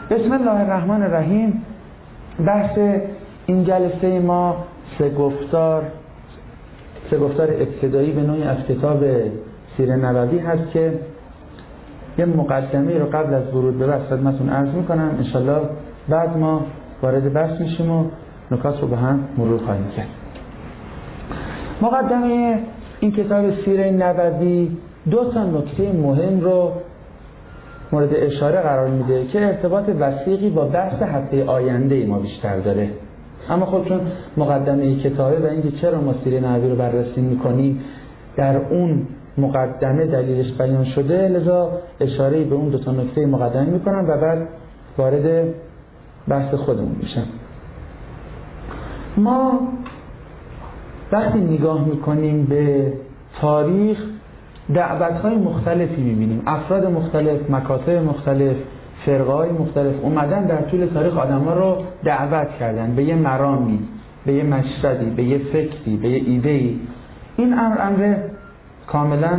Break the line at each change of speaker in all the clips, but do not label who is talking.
بسم الله الرحمن الرحیم. بحث این جلسه ما سه گفتار ابتدایی به نوعی از کتاب سیره نبوی هست که یه مقدمه رو قبل از ورود به بحث خدمتتون عرض میکنم. انشالله بعد ما وارد بحث میشیم و نکات رو به هم مرور خواهیم کرد. مقدمه این کتاب سیره نبوی دو تا نکته مهم رو مورد اشاره قرار میده که ارتباط وثیقی با بحث هفته آینده ما بیشتر داره. اما خب چون مقدمه کتابه و اینکه چرا ما سیره نبوی رو بررسی میکنیم در اون مقدمه دلیلش بیان شده، لذا اشاره‌ای به اون دو تا نکته مقدمه میکنم و بعد وارد بحث خودمون میشم. ما وقتی نگاه میکنیم به تاریخ دعوت‌های مختلفی می‌بینیم، افراد مختلف، مکاتب مختلف، فرقه‌های مختلف اومدن در طول تاریخ آدم‌ها رو دعوت کردن به یه مرامی، به یه مشهدی، به یه فکری، به یه ایده‌ای. این امر کاملا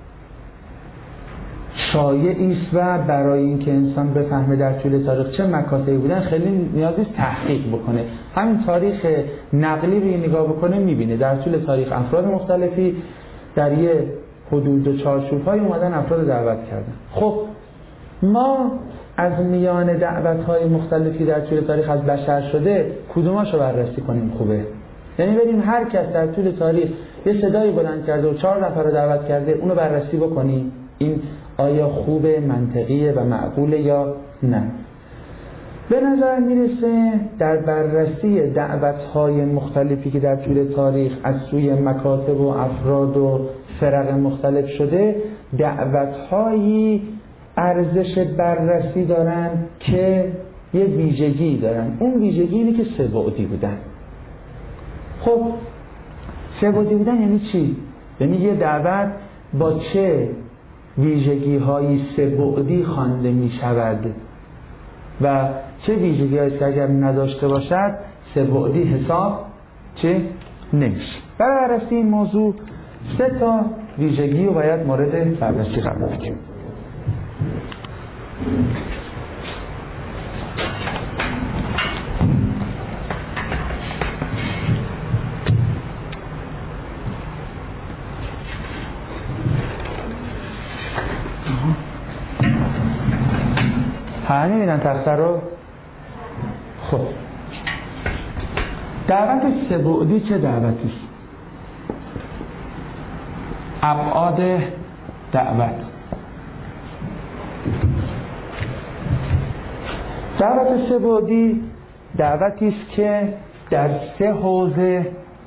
شایعی است و برای اینکه انسان بفهمه در طول تاریخ چه مکاتبی بودن خیلی نیاز نیست تحقیق بکنه. همین تاریخ نقلی رو نگاه بکنه می‌بینه در طول تاریخ افراد مختلفی در یه حدود و چارچوب‌های اومدن افراد دعوت کردن. خب ما از میان دعوت‌های مختلفی در طول تاریخ از بشر شده کدوماشو بررسی کنیم خوبه؟ یعنی بریم هر کس در طول تاریخ یه صدایی بلند کرده و 4 نفر رو دعوت کرده اونو بررسی بکنیم، این آیا خوبه، منطقیه و معقوله یا نه؟ به نظر میرسه در بررسی دعوت‌های مختلفی که در طول تاریخ از سوی مکاتب و افراد و فرق مختلف شده، دعوت‌هایی ارزش بررسی دارن که یه ویژگی دارن. اون ویژگی اینه که سه بعدی بودن. خب سه بعدی بودن یعنی چی؟ یعنی یه دعوت با چه ویژگی‌هایی سه بعدی خوانده می‌شود و چه ویژگی‌هایی که اگر نداشته باشد سه بعدی حساب چه نمیشه. برای بررسی این موضوع 3 تا ویژگی رو باید مورد بررسی قرار بدیم. همه میبینن تخته رو؟ خب دعوت سه بعدی چه دعوتی؟ ابعاد دعوت. دعوت سه بعدی دعوتی است که در 3 حوزه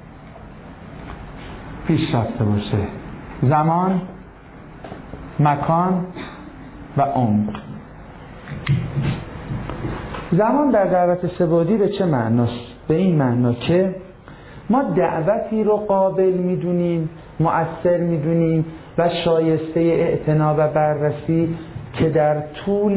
پیش رفته باشه: زمان، مکان و عمق. زمان در دعوت سه بعدی به چه معناست؟ به این معنا که ما دعوتی رو قابل میدونیم، مؤثر میدونیم و شایسته اعتنا و بررسی که در طول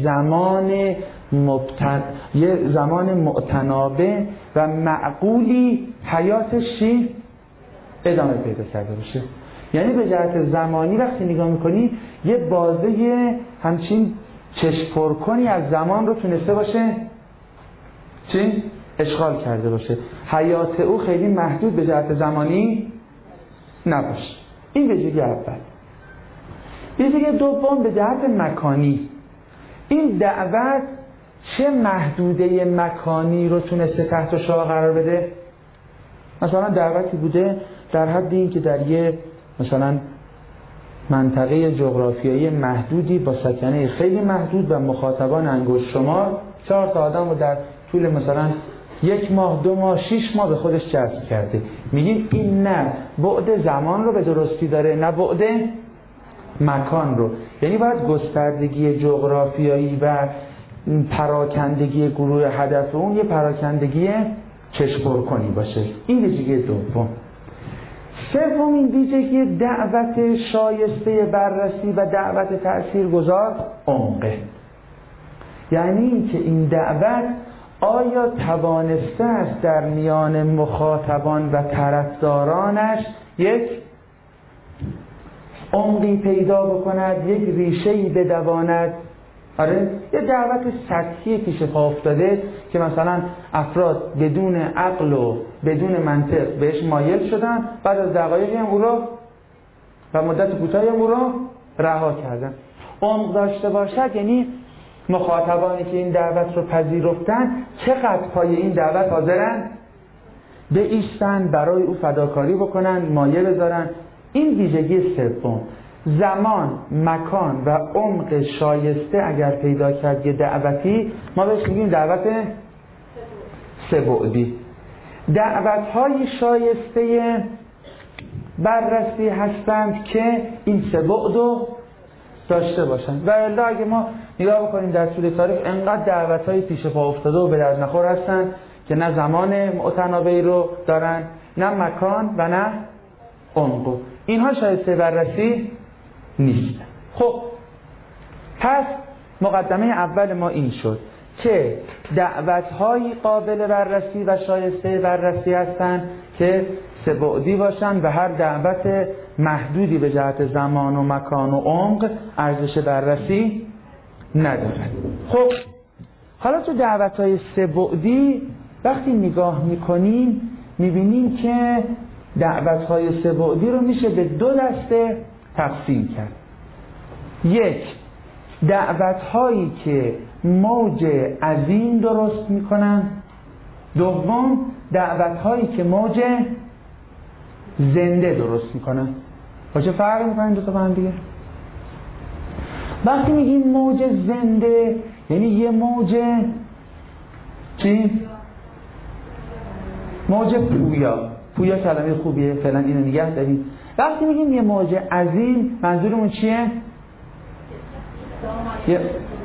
یه زمان معتنابه و معقولی حیاتش ادامه پیدا کرده باشه. یعنی به جهت زمانی وقتی نگاه میکنی یه بازه همچین چشم پرکنی از زمان رو تونسته باشه چی؟ اشغال کرده باشه. حیات او خیلی محدود به جهت زمانی نباشه. این ویژگی اول. ویژگی دوم به جهت مکانی. این دعوت چه محدوده مکانی رو تونسته تحت شعاع قرار بده؟ مثلا دعوتی بوده در حد این که در یه مثلا منطقه جغرافیایی محدودی با سکنه خیلی محدود و مخاطبان انگشت شمار 4 تا آدم رو در طول مثلا 1 ماه 2 ماه 6 ماه به خودش جذب کرده. میگیم این نه بعد زمان رو به درستی داره نه بعد مکان رو. یعنی باید گستردگی جغرافیایی و پراکندگی گروه هدف اون یه پراکندگی چشم کنی باشه. این ویژگی دوم. سومین ویژگی دعوت شایسته بررسی و دعوت تأثیرگذار عمقه. یعنی اینکه این دعوت آیا توانسته است در میان مخاطبان و طرفدارانش یک عمقی پیدا بکند، یک ریشه‌ای بدواند آره یه دعوت سطحی پیش پا افتاده که مثلا افراد بدون عقل و بدون منطق بهش مایل شدن، بعد از دقایقی هم او رو و مدت کوتاهی هم او رو رها کردن. عمق داشته باشد یعنی مخاطبانی که این دعوت رو پذیرفتن چقدر پای این دعوت حاضرن بایستن، برای او فداکاری بکنن، مایه بذارن. این ویژگی سوم. زمان، مکان و عمق شایسته اگر پیدا کرد یه دعوتی، ما بهش میگیم دعوت سه‌بعدی. دعوت‌های شایسته بررسی هستند که این سه بعد رو داشته باشن. و الا اگه ما نگاه بکنیم در طول تاریخ انقدر دعوت‌های پیش پا افتاده و به درد نخور هستن که نه زمان متنابعی رو دارن، نه مکان و نه عمق. اینها شایسته بررسی نیست. خب پس مقدمه اول ما این شد که دعوت‌های قابل بررسی و شایسته بررسی هستند که سه‌بعدی باشن و هر دعوت محدودی به جهت زمان و مکان و عمق ارزش بررسی ندارد. خب حالا تو دعوت‌های سه‌بعدی وقتی نگاه می‌کنیم می‌بینیم که دعوت‌های سه‌بعدی رو میشه به دو دسته تقسیم کرد. یک، دعوت‌هایی که موج عظیم درست می‌کنن. دوم، دعوت‌هایی که موج زنده درست می‌کنن. با چه فرقی می‌کنن دو تا با هم دیگه؟ وقتی میگیم موج زنده یعنی یه موج چی؟ موج پویا. پویا کلمه خوبیه، فعلا اینو نگه داریم. وقتی میگیم یه موج عظیم منظورمون چیه؟ یه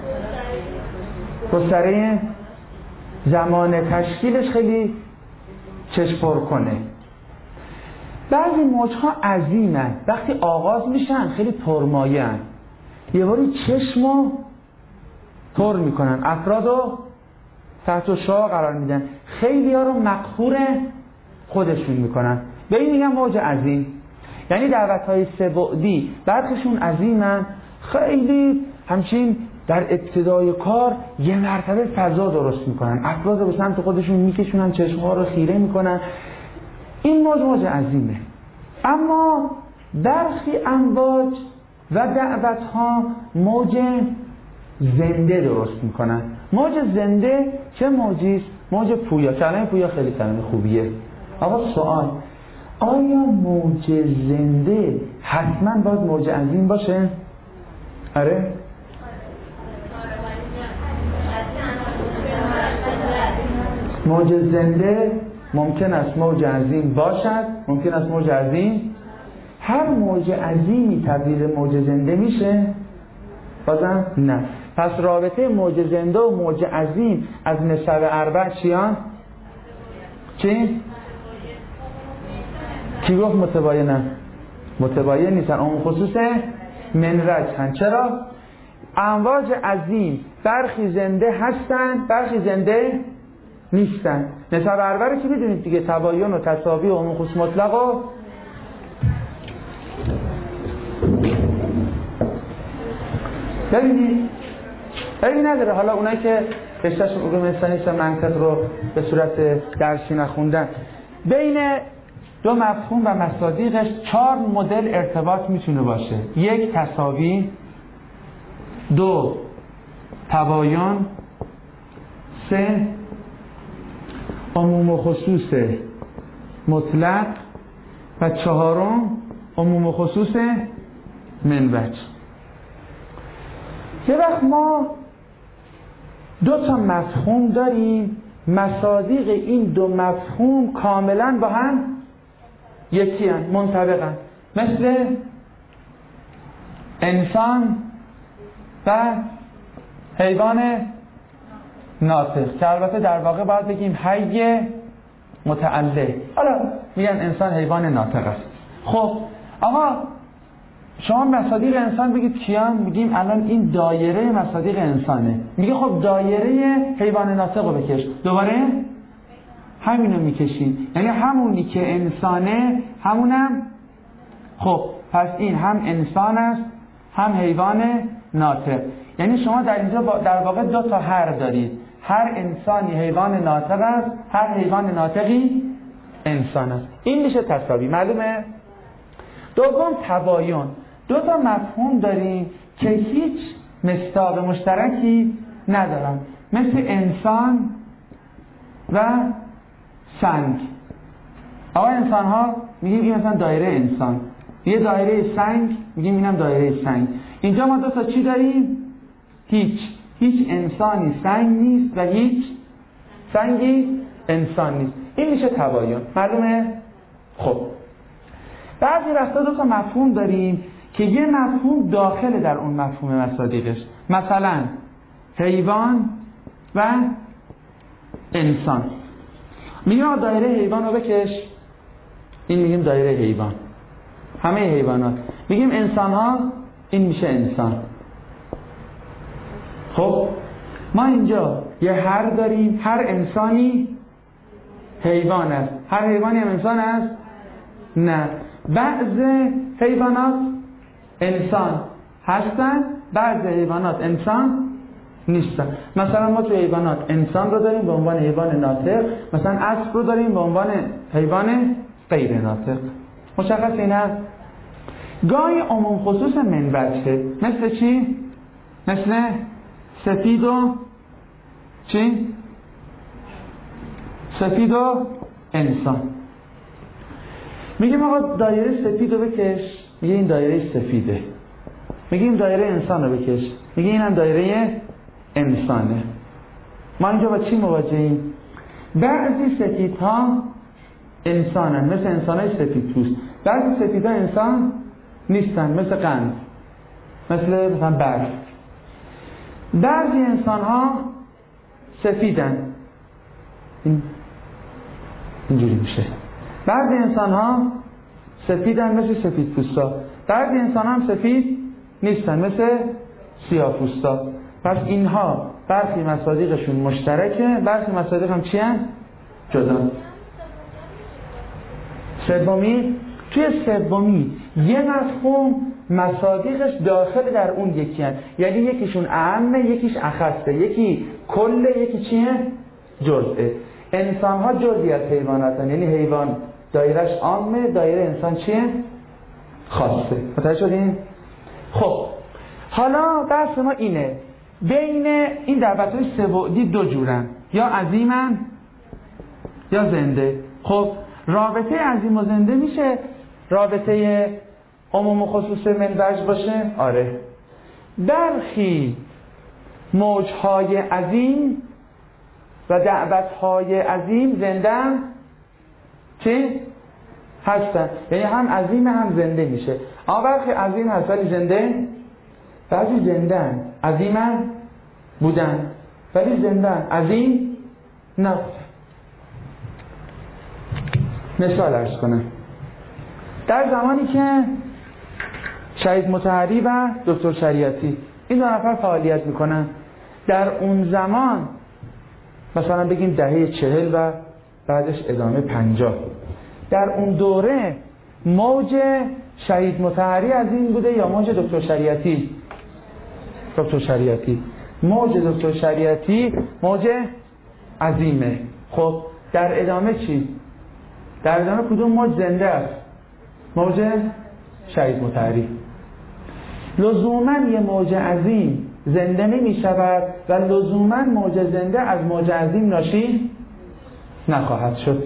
گستره زمان تشکیلش خیلی چشم پر کنه. بعضی موجها عظیمن، وقتی آغاز میشن خیلی پرمایه‌ان، یه باری چشمو پر میکنن، افرادو تحت شعاع قرار میدن، خیلی ها رو مقهور خودشون میکنن. به این میگن موج عظیم. یعنی دعوت‌های سه‌بعدی برخشون عظیمن، خیلی همچین در ابتدای کار یه مرتبه فضا درست میکنن، افراد رو به سمت خودشون میکشونن، چشم‌ها رو خیره میکنن. این موج عظیمه. اما برخی امواج و دعوت‌ها موج زنده درست میکنن. موج زنده چه موجی است؟ موج پویا. کلمه پویا خیلی کلمه خوبیه. آقا سوال، آیا موج زنده حتما باید موج عظیم باشه؟ آره؟ موج زنده ممکن است موج عظیم باشد، ممکن است موج عظیم. هر موج عظیمی تبدیل موج زنده میشه؟ بازم نه. پس رابطه موج زنده و موج عظیم از نسب اربع چیان؟ چی؟ کی گفت متباینن؟ متباین نیستن، اون خصوص منرج. چرا؟ امواج عظیم برخی زنده هستن، برخی زنده نیستن. نسب اربع رو که میدونید دیگه، تباین و تساوی و عموم خصوص مطلق و ببینید عیبی نداره. حالا اونایی که رشتهشون علوم انسانی است منطق رو به صورت درسی نخوندن، بین دو مفهوم و مصادیقش 4 مدل ارتباط میتونه باشه. 1 تساوی، 2 تباین، 3 عموم و خصوص مطلق و 4 عموم و خصوص منوج. یه وقت ما 2 تا مفهوم داریم، مصادیق این 2 مفهوم کاملا با هم یکی هستند، منطبقن، مثل انسان و حیوان ناطق، که البته در واقع باید بگیم حی متعله. حالا میگن انسان حیوان ناطق است. خب آقا شما مصادیق انسان بگید کیان؟ میگیم الان این دایره مصادیق انسانه. میگه خب دایره حیوان ناطق رو بکش، دوباره همینو میکشیم، یعنی همونی که انسانه همونم. خب پس این هم انسان است هم حیوان ناطق. یعنی شما در اینجا در واقع 2 تا هر دارید. هر انسانی حیوان ناطق است، هر حیوان ناطقی انسان است. این میشه تساوی. معلومه؟ دوم تباین. 2 تا مفهوم داریم که هیچ مصداق مشترکی ندارن، مثل انسان و سنگ. آقا انسان ها میگیم این مثلا دایره انسان، یه دایره سنگ میگیم اینم دایره سنگ. اینجا ما 2 تا چی داریم؟ هیچ انسانی سنگ نیست و هیچ سنگی انسان نیست. این میشه تباین. معلومه؟ خب بعضی وقتا 2 تا مفهوم داریم که یه مفهوم داخل در اون مفهوم مصادیقش، مثلا حیوان و انسان. میگیم دایره حیوان رو بکش، این میگیم دایره حیوان، همه حیوانات. میگیم انسان ها، این میشه انسان. خب ما اینجا یه هر داریم، هر انسانی حیوان است، هر حیوانی هم انسان است؟ نه. بعض حیوانات انسان هستن، بعض حیوانات انسان نیستن. مثلا ما تو حیوانات انسان رو داریم به عنوان حیوان ناطق، مثلا اسب رو داریم به عنوان حیوان غیر ناطق. مشخص اینه؟ گاهی عموم خصوص من وجهه. مثل چی؟ مثل سفید و چی؟ سفید و انسان. میگیم آقا دایره سفید رو بکش، میگه این دایره سفیده. میگیم دایره انسان رو بکش، میگه این هم دایره انسانه. ما اینجا با چی مواجهیم؟ بعضی سفیدها انسانن، مثل انسانای سفید پوست. بعضی سفیدها انسان نیستن، مثل قند، مثل مثلا برف. بعضی انسانها سفیدن، اینجوری میشه. بعضی انسانها سفیدن مثل سفید پوستا، بعضی انسانها هم سفید نیستن مثل سیاه پوستا. پس اینها برخی مصادیقشون مشترکه، برخی مصادیق هم چی هن؟ جدا. سومی، توی سومی یه مفهوم مصادیقش داخل در اون یکی هن. یعنی یکیشون اعمه، یکیش اخصه، یکی کله، یکی چیه؟ جزئه. انسان ها جزئی از حیوانات هن. یعنی حیوان دایرش عامه، دایره انسان چیه؟ خاصه. متوجه شدین؟ خب حالا بحث ما اینه، بین این دعوت‌های سه‌بعدی 2 جورن، یا عظیمن یا زنده. خب رابطه عظیم و زنده میشه رابطه عموم و خصوص من وجه باشه؟ آره. برخی موجهای عظیم و دعوت‌های عظیم زنده چی؟ هستن. یعنی هم عظیم هم زنده میشه. اما برخی عظیم هست ولی زنده، بعضی زندن عظیمن بودن ولی زندن عظیم نبودن. مثال عرض کنم. در زمانی که شهید مطهری و دکتر شریعتی این 2 نفر فعالیت میکنن، در اون زمان مثلا بگیم دهه 40 و بعدش ادامه 50، در اون دوره موج شهید مطهری عظیم بوده یا موج دکتر شریعتی؟ دکتر شریعتی. موج دکتر شریعتی موج عظیمه. خب در ادامه چی؟ در ادامه کدوم موج زنده است؟ موج شهید مطهری. لزوما یه موج عظیم زنده نمی شود و لزوما موج زنده از موج عظیم ناشی نخواهد شد.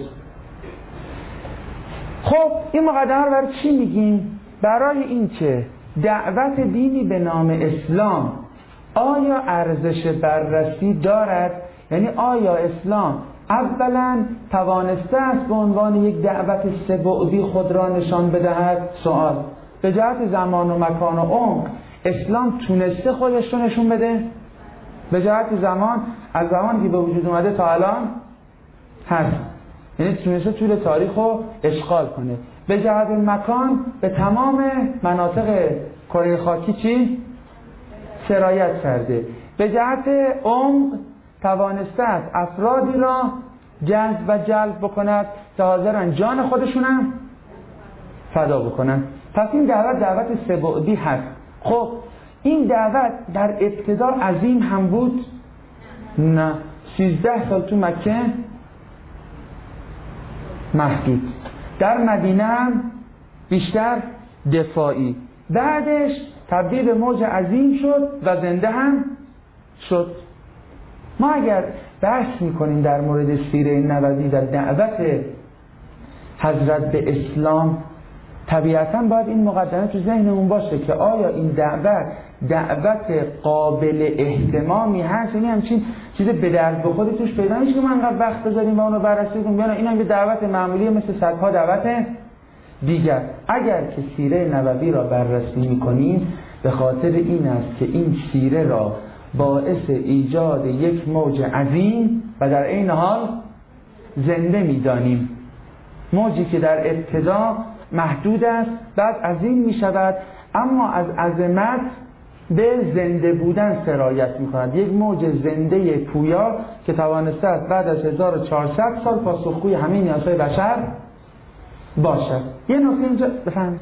خب این مقدمه رو برای چی میگیم؟ برای این که دعوت دینی به نام اسلام آیا ارزش بررسی دارد؟ یعنی آیا اسلام اولا توانسته است به عنوان یک دعوت سه‌بعدی خود را نشان بدهد؟ سوال. به جهت زمان و مکان و عمق اسلام تونسته خودش رو نشون بده؟ به جهت زمان، از زمانی که به وجود اومده تا الان هست، یعنی تونسته طول تاریخ رو اشغال کنه. به جهت مکان به تمام مناطق کره خاکی چی؟ سرایت کرده. به جهت عمق توانسته است افرادی را جذب و جلب بکند که حاضرن جان خودشونم فدا بکنن. پس این دعوت سه‌بعدی هست. خب این دعوت در ابتدا عظیم هم بود؟ نه. 13 سال تو مکه محدود، در مدینه هم بیشتر دفاعی، بعدش تبدیل به موج عظیم شد و زنده هم شد. ما اگر بحث میکنیم در مورد سیره نبوی و دعوت حضرت به اسلام، طبیعتاً باید این مقدمه تو ذهنمون باشه که آیا این دعوت قابل احتمامی هست؟ یعنی همچین چیز به درد بخوری توش پیدا میشه که ما انقدر وقت بذاریم و اونو بررسی کنیم، یا این هم یه دعوت معمولی مثل صدها دعوت دیگر. اگر که سیره نبوی را بررسی میکنیم به خاطر این است که این سیره را باعث ایجاد یک موج عظیم و در این حال زنده میدانیم. موجی که در ابتدا محدود است، بعد عظیم می شود، اما از عظمت به زنده بودن سرایت می کند. یک موج زنده پویا که توانسته است بعد از 1400 سال پاسخگوی همه نیازهای بشر باشد. یه نکته اینجا بفهمید.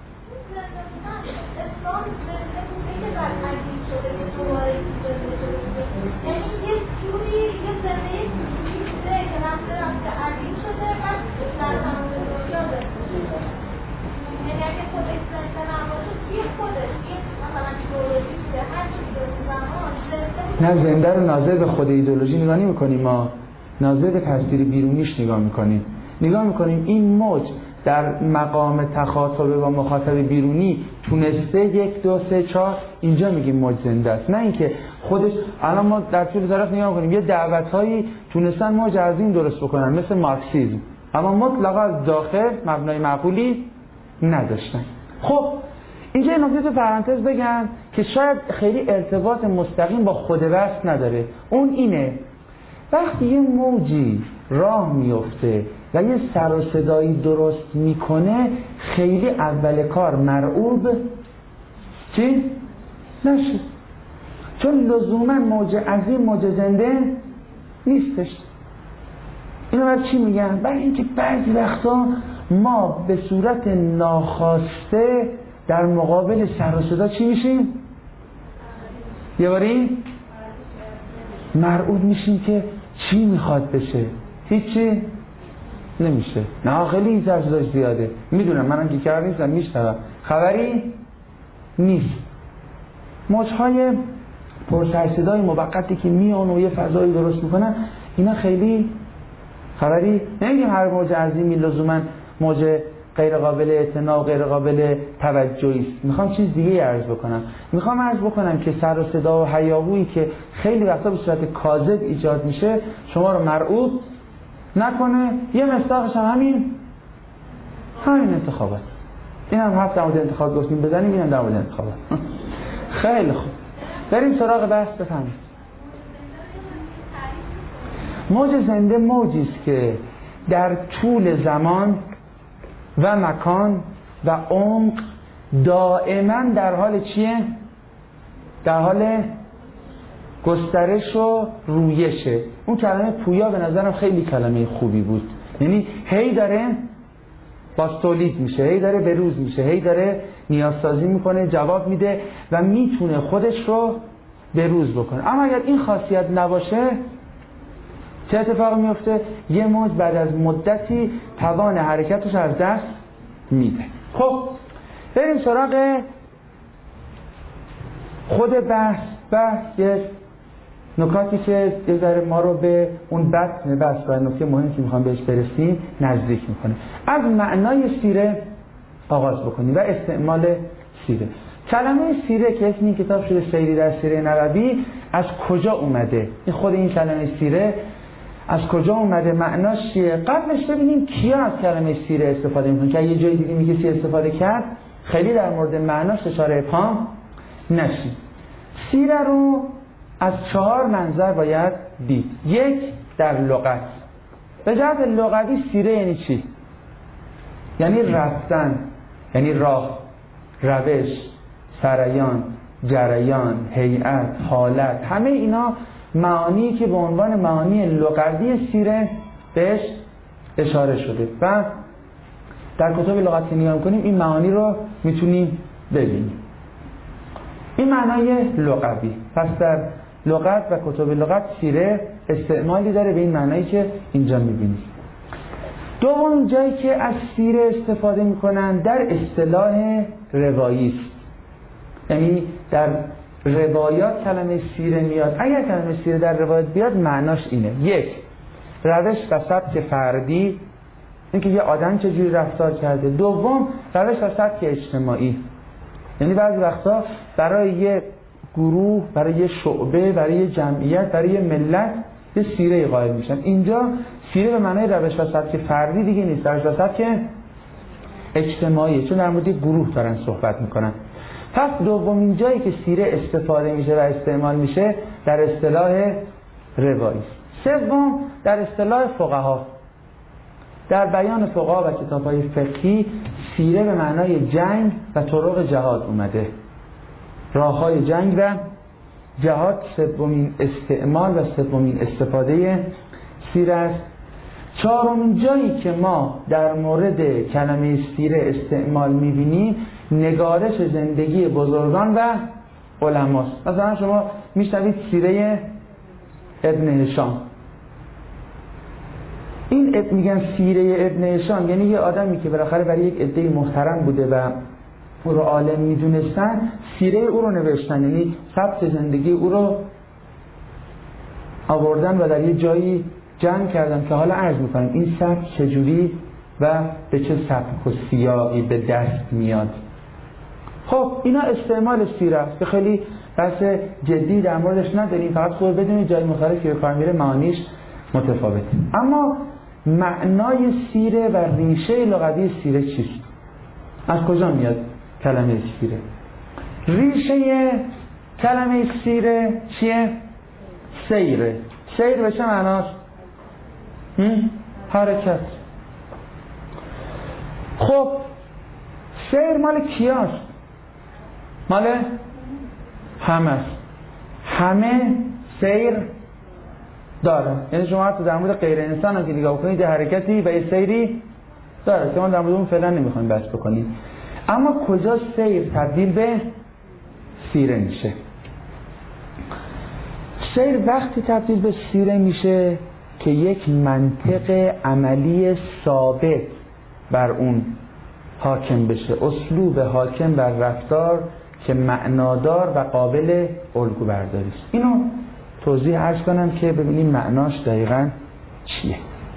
نه، زنده رو ناظر به خود ایدئولوژی نگاه نمی‌کنیم، ما ناظر به تصویر بیرونیش نگاه می‌کنیم. این موج در مقام تخاطب با مخاطب بیرونی تونسته 1 2 3 4 اینجا میگیم موج زنده است، نه اینکه خودش. الان ما در طول تاریخ نگاه می‌کنیم یه دعوت‌هایی تونستن موج عظیم درست بکنن مثل مارکسیسم، اما مطلقاً از داخل مبنای معقولی نداشتن. خب اینجا این نکته تو پرانتز بگم که شاید خیلی ارتباط مستقیم با خود وصف نداره. اون اینه وقتی یه موجی راه میفته و یه سر و صدایی درست میکنه، خیلی اول کار مرعوب چی؟ نشد، چون لزوما موج عظیم موج زنده نیستش. اینو برای چی میگن؟ برای اینکه بعضی وقتا ما به صورت ناخواسته در مقابل سر و صدا چی میشیم؟ یه باری مرعوب میشیم که چی میخواد بشه؟ هیچی نمیشه. نه خیلی این سر صداش زیاده، میدونم منم گیکر نیستم، میشنوم، خبری نیست. موجهای پرسر صدای موقتی که میان و یه فضایی درست میکنن، اینا خیلی خبری نمیگیم. هر موج عظیمی لزوما موج غیر قابل اعتنا و غیر قابل توجهی است. میخوام چیز دیگه عرض بکنم. میخوام عرض بکنم که سر و صدا و هیاهویی که خیلی وقتا به صورت کاذب ایجاد میشه شما رو مرعوب نکنه. یه مصداقش هم همین انتخابات. این هم هفت در مورد انتخاب گفتیم بزنیم، این هم در مورد انتخابات. خیلی خوب، بریم سراغ بحث. بفهمید موج زنده موجی است که در طول زمان و مکان و عمق دائما در حال چیه؟ در حال گسترش و رویشه. اون کلمه پویا به نظرم خیلی کلمه خوبی بود، یعنی هی داره باز تولید میشه، هی داره بروز میشه، هی داره نیازسازی میکنه، جواب میده و میتونه خودش رو بروز بکنه. اما اگر این خاصیت نباشه چه اتفاقی میفته؟ یه موج بعد از مدتی توان حرکتش از دست میده. خب بریم سراغ خود بحث یه نکاتی که یه ذره ما رو به اون بطن بحث و نکته مهمی که میخوام بهش برسیم نزدیک میکنه. از معنای سیره آغاز بکنیم و استعمال سیره. کلمه سیره که اسم این کتاب شده سیری در سیره نبوی، از کجا اومده؟ این خود این کلمه سیره از کجا اومده؟ معناش چیه؟ قبلش ببینیم کیا از کلمه سیره استفاده میکنن، که یه جای دیگه میگه سی استفاده کرد خیلی در مورد معناش اشاره ابهام نشیم. سیره رو از 4 منظر باید دید. یک، در لغت. به جهت لغوی سیره یعنی چی؟ یعنی رفتن، یعنی راه، روش، سریان، جریان، هیئت، حالت، همه اینا معانی که به عنوان معانی لغوی سیره بهش اشاره شده و در کتاب لغت که نگاه کنیم این معانی رو میتونیم ببینیم. این معنای لغوی. پس در لغت و کتب لغت سیره استعمالی داره به این معنایی که اینجا می‌بینید. دوم جایی که از سیره استفاده میکنن در اصطلاح روایی است. یعنی در روایات کلمه سیره میاد. اگر کلمه سیره در روایت بیاد معناش اینه: یک، روش و سبک فردی، اینکه یه آدم چجوری رفتار کرده. دوم، روش و سبک اجتماعی، یعنی بعضی وقتا برای یه گروه، برای یه شعبه، برای یه جمعیت، برای یه ملت یه سیره قائل میشن. اینجا سیره به معنای روش و سبک فردی دیگه نیست، روش و سبک اجتماعی، چون در مورد گروه دارن صحبت میکنن. پس دومین جایی که سیره استفاده میشه و استعمال میشه در اصطلاح روایی. سوم، در اصطلاح فقها. در بیان فقها و کتاب‌های فقهی سیره به معنای جنگ و طرق جهاد اومده. راه‌های جنگ و جهاد سومین استعمال و سومین استفاده سیره است. چهارمین جایی که ما در مورد کلمه سیره استعمال می‌بینیم نگارش زندگی بزرگان و علماست. مثلا شما میشنوید سیره ابن هشام. این میگن سیره ابن هشام، یعنی یه آدمی که بالاخره برای یک عده محترم بوده و او رو عالم میدونستن، سیره او رو نوشتن، یعنی سبک زندگی او رو آوردن و در یه جایی جمع کردن که حالا عرض میکنم این سبک چجوری و به چه سبک و سیاقی به دست میاد. خب اینا استعمال سیره است که خیلی بحث جدی در موردش نداریم، فقط خود بدونید جای مختلفی که به کار میره معانیش متفاوته. اما معنای سیره و ریشه لغوی سیره چیست؟ از کجا میاد کلمه سیره؟ ریشه کلمه سیره چیه؟ سیره. سیر به چه معناست؟ حرکت. خب سیر مال کیاست؟ مال همه است. همه سیر داره. یعنی شما تو در مورد غیر انسان هم که نگاه کنید حرکتی و یه سیری داره که ما در مورد اون فعلا نمیخوایم بحث بکنیم. اما کجا سیر تبدیل به سیره میشه؟ سیر وقتی تبدیل به سیره میشه که یک منطق عملی ثابت بر اون حاکم بشه، اسلوب حاکم بر رفتار که معنادار و قابل الگو برداری است. اینو توضیح عرض کنم که ببینیم معناش دقیقاً چیه.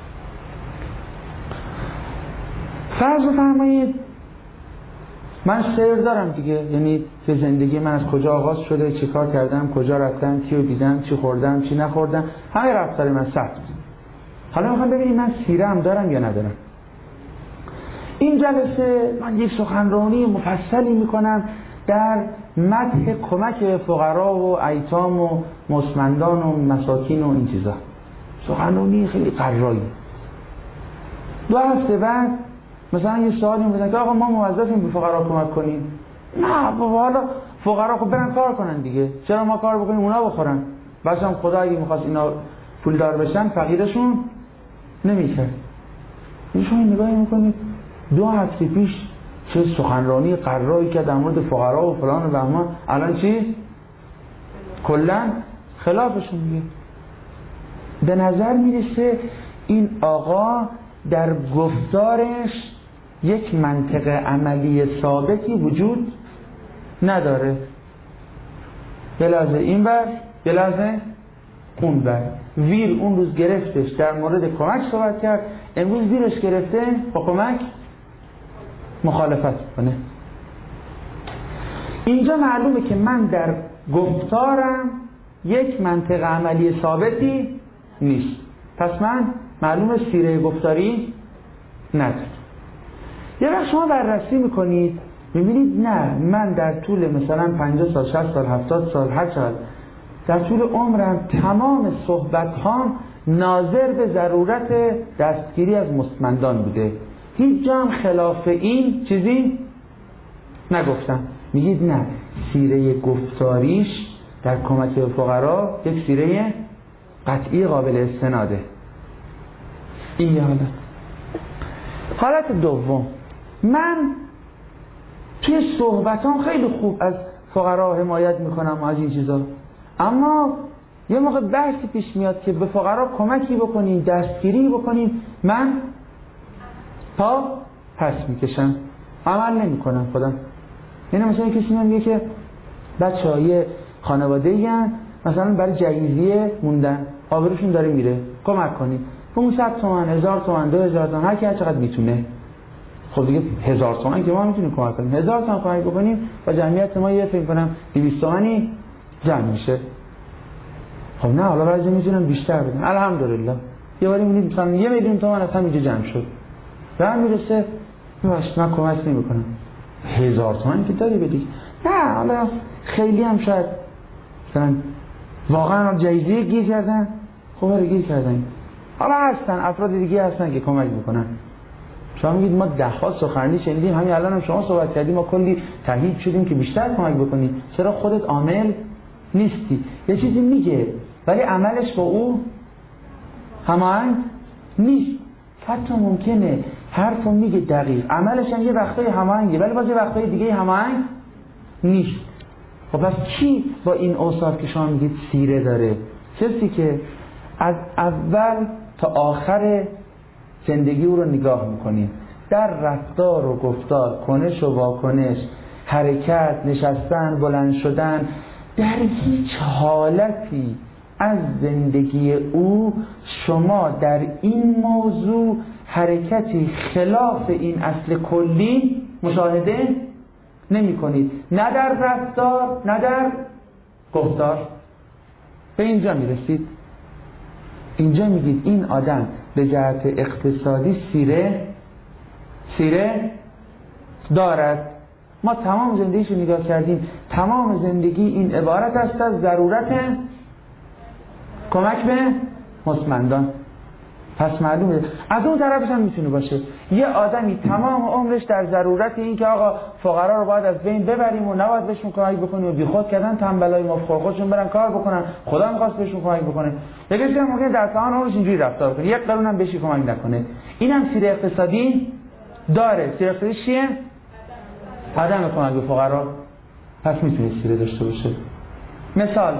فرض فرمایید من سیر دارم دیگه، یعنی که زندگی من از کجا آغاز شده، چی کار کردم، کجا رفتم، کیو دیدم، چی خوردم، چی نخوردم، همه رفتار من ثبت. حالا میخوام ببینیم من سیره هم دارم یا ندارم. این جلسه من یک سخنرانی مفصلی میکنم در مدح کمک فقرا و ایتام و مستمندان و مساکین و این چیزا. سخنرانی خیلی قرایی. 2 هفته بعد مثلا یه سوالی می‌پرسن که آقا ما موظفیم به فقرا کمک کنیم. نه بابا، حالا فقرا خب برن کار کنن دیگه، چرا ما کار بکنیم اونا بخورن؟ بس هم خدا اگه می‌خواست اینا پولدار بشن فقیرشون نمی‌کرد. شما نگاهی می‌کنید 2 هفته پیش چه سخنرانی قرایی که در مورد فقرا و فلان و بهمان، الان چی؟ کلا خلافشون میگه. به نظر میرسه این آقا در گفتارش یک منطق عملی ثابتی وجود نداره. یه لحظه این بر، یه لحظه اون بر. ویر اون روز گرفتش در مورد کمک صحبت کرد، امروز ویرش گرفته با کمک مخالفت کنه. اینجا معلومه که من در گفتارم یک منطق عملی ثابتی نیست. پس من معلومه سیره گفتاری ندارم. یه وقت شما بررسی میکنید میبینید نه، من در طول مثلا 50 سال 60 سال 70 سال هر چقدر در طول عمرم تمام صحبت هام ناظر به ضرورت دستگیری از مستمندان بوده، هیچ جا هم خلاف این چیزی نگفتم. میگید نه، سیره گفتاریش در کمک به فقرا یک سیره قطعی قابل استناده. این یه حالت دوم، من توی صحبتام خیلی خوب از فقرا حمایت میکنم از این چیزا، اما یه موقع بحثی پیش میاد که به فقرا کمکی بکنیم، دستگیری بکنیم، من پا پس میکشم، عمل نمیکنم خودم. یعنی مثلا کسی میگه که بچه‌های خانواده‌ای ان مثلا برای جهیزیه موندن، آبروشون داره میره، کمک کنید، 500 تومن، 1000 تومن، 2000 تومن، هر کی هر چقدر میتونه. خب دیگه 1000 تومن که ما میتونیم کمک کنیم، 1000 تومن کمک بکنیم با جمعیت ما یه فکر کنم 200 تومانی جمع میشه. خب نه حالا بعضی میتونن بیشتر بدن، الحمدلله یه باری میبینید مثلا 1 میلیون تومن اصلا اینجا جمع شد، بعد میرسه باش من کمک نمیکنم، 1000 تومن که داری بدی، نه حالا خیلی هم شاید مثلا واقعا جایزه گیر کردن، خب گیر کردن، حالا هستن افراد دیگه هستن که کمک میکنن. شما میگید ما 10 سخنرانی شنیدیم، همین الان هم شما صحبت کردیم، ما کلی تایید شدیم که بیشتر کمک بکنیم، چرا خودت عامل نیستی؟ یه چیزی میگه ولی عملش با او هماهنگ نیست. حتی ممکنه حرفو میگه دقیق، عملش هم یه وقتای هماهنگه ولی باز یه وقتای دیگه هماهنگ نیست. خب پس کی با این اوصاف که شما میگید سیره داره؟ کسی که از اول تا آخر زندگی او رو نگاه میکنید، در رفتار و گفتار، کنش و واکنش، حرکت، نشستن، بلند شدن، در هیچ حالتی از زندگی او شما در این موضوع حرکتی خلاف این اصل کلی مشاهده نمی کنید، نه در رفتار نه در گفتار. به اینجا می رسید، اینجا میگید این آدم به جهت اقتصادی سیره دارد. ما تمام زندگیش رو نگاه کردیم، تمام زندگی این عبارت است از ضرورت کمک به مستمندان. پس معلومه از اون طرفش هم میتونه باشه یه آدمی تمام عمرش در ضرورت این که آقا فقرا رو باید از بین ببریم و نباید بهشون کمک بکنیم و بیخود کردن تنبلای ما خودشون برن کار بکنن، خدا می‌خواست بهشون کمک بکنه. یکی هم ممکنه در تمام عمرش اینجوری رفتار کنه، یک قرون هم بهش کمک نکنه. اینم سیره اقتصادی داره. سیره اقتصادی چیه؟ عدم کمک به فقرا. پس میتونه سیره داشته باشه. مثال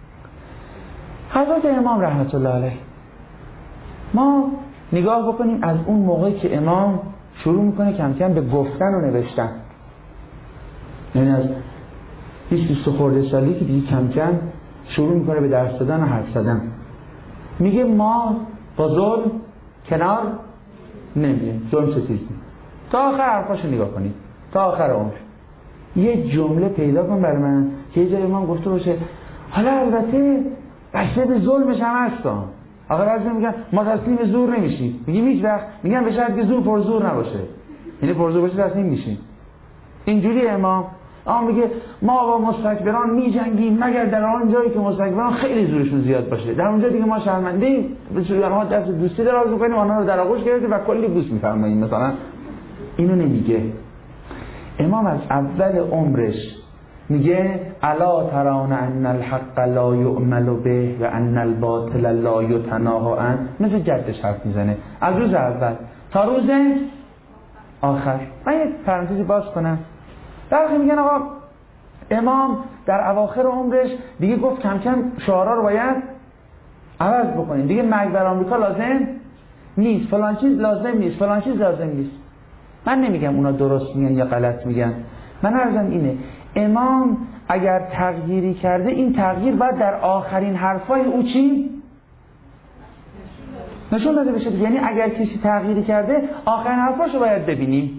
حضرت امام رحمت الله علیه، ما نگاه بکنیم از اون موقعی که امام شروع میکنه کم کم به گفتن و نوشتن، یعنی از 20 خورده سالی که دیگه کم کم شروع میکنه به درس دادن و حرف زدن، میگه ما با ظلم کنار نمیایم، ظلم ستیزیم. تا آخر حرفاشو نگاه کنید، تا آخر عمر. یه جمله پیدا کن برای من که یه جای امام گفته باشه حالا البته بسته به ظلمش هم هستم. آخر از میگن ما تسلیم زور نمیشیم، میگیم هیچ وقت، میگن به شرط که زور پر زور نباشه، یعنی پر زور باشه تسلیم میشیم. اینجوری امام میگه ما با مستکبران میجنگیم مگر در آن جایی که مستکبران خیلی زورشون زیاد باشه، در اونجا دیگه ما شرمنده‌ایم، به صورت ما دست دوستی دراز می‌کنیم، آنها رو در آغوش گرفتیم و کلی بوس می‌فرماییم. مثلا اینو نمیگه امام. از اول عمرش میگه الا ترون ان الحق لا یعمل به و ان الباطل لا یتناهى عنه. مثل جدش حرف میزنه از روز اول تا روز آخر. من یک پرانتزی باز کنم. برخی میگن آقا امام در اواخر عمرش دیگه گفت کم کم شعارا رو باید عوض بکنیم، دیگه مرگ بر آمریکا لازم نیست، فلان چیز لازم نیست، فلان چیز لازم نیست. من نمیگم اونا درست میگن یا غلط میگن، من عرضم اینه امام اگر تغییری کرده این تغییر باید در آخرین حرفای او چی؟ نشون داده بشه. یعنی اگر کسی تغییری کرده آخرین حرفاشو باید ببینیم.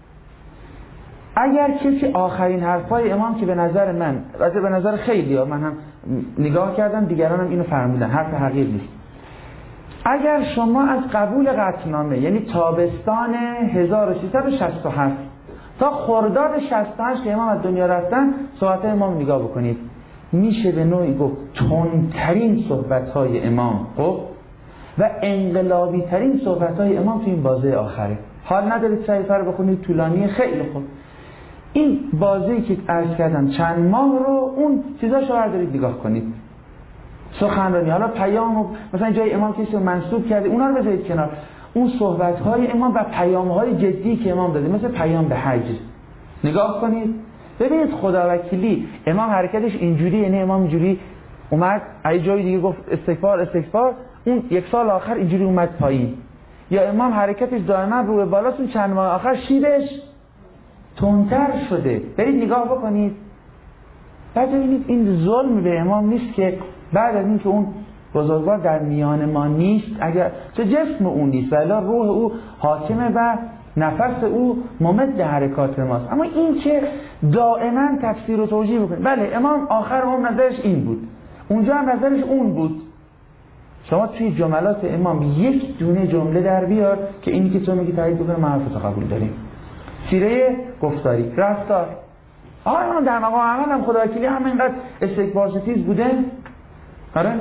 اگر کسی آخرین حرفای امام که به نظر من و به نظر خیلی ها، من هم نگاه کردم دیگران هم اینو فرمودن، حرف حقیر نیست، اگر شما از قبول قطعنامه یعنی تابستان 1367 تا خرداد 68 که امام از دنیا رفتن صحبت امام نگاه بکنید، میشه به نوعی گفت تندترین صحبت‌های امام خب و انقلابی ترین صحبت‌های امام تو این بازه آخره. حال ندارید صحیفه رو بخونید، طولانی، خیلی خوب. این بازه‌ای که عرض کردم چند ماه رو اون چیزاشو بردارید نگاه کنید. سخنرانی، حالا پیام و مثلا جای امام کسی رو منسوب کرده اونا رو بذارید کنار، اون صحبت‌های امام و پیام‌های جدی که امام داده، مثل پیام به حج نگاه کنید ببینید خداوکیلی امام حرکتش اینجوری، یعنی امام اینجوری اومد ای جای دیگه گفت استکبار، اون یک سال آخر اینجوری اومد پایین. یا امام حرکتش دائما رو به بالاست، اون چند ماه آخر شیبش تندتر شده. برید نگاه بکنید بعد ببینید این ظلم به امام نیست که بعد از اینکه اون بزرگوار در میان ما نیست، اگر چه جسم اون نیست ولی روح او حاکمه و نفس او ممد حرکات ماست، اما این که دائما تفسیر و توجیه بکنید. بله امام آخر عمر نظرش این بود، اونجا هم نظرش اون بود. شما توی جملات امام یک دونه جمله در بیار که اینی که تو میگی تایید بکنه ما حرفتو قبول داریم. سیره گفتاری، رفتار. امام در مقام عمل هم خداوکیلی هم اینقدر استکبار ستیز بوده؟ آره.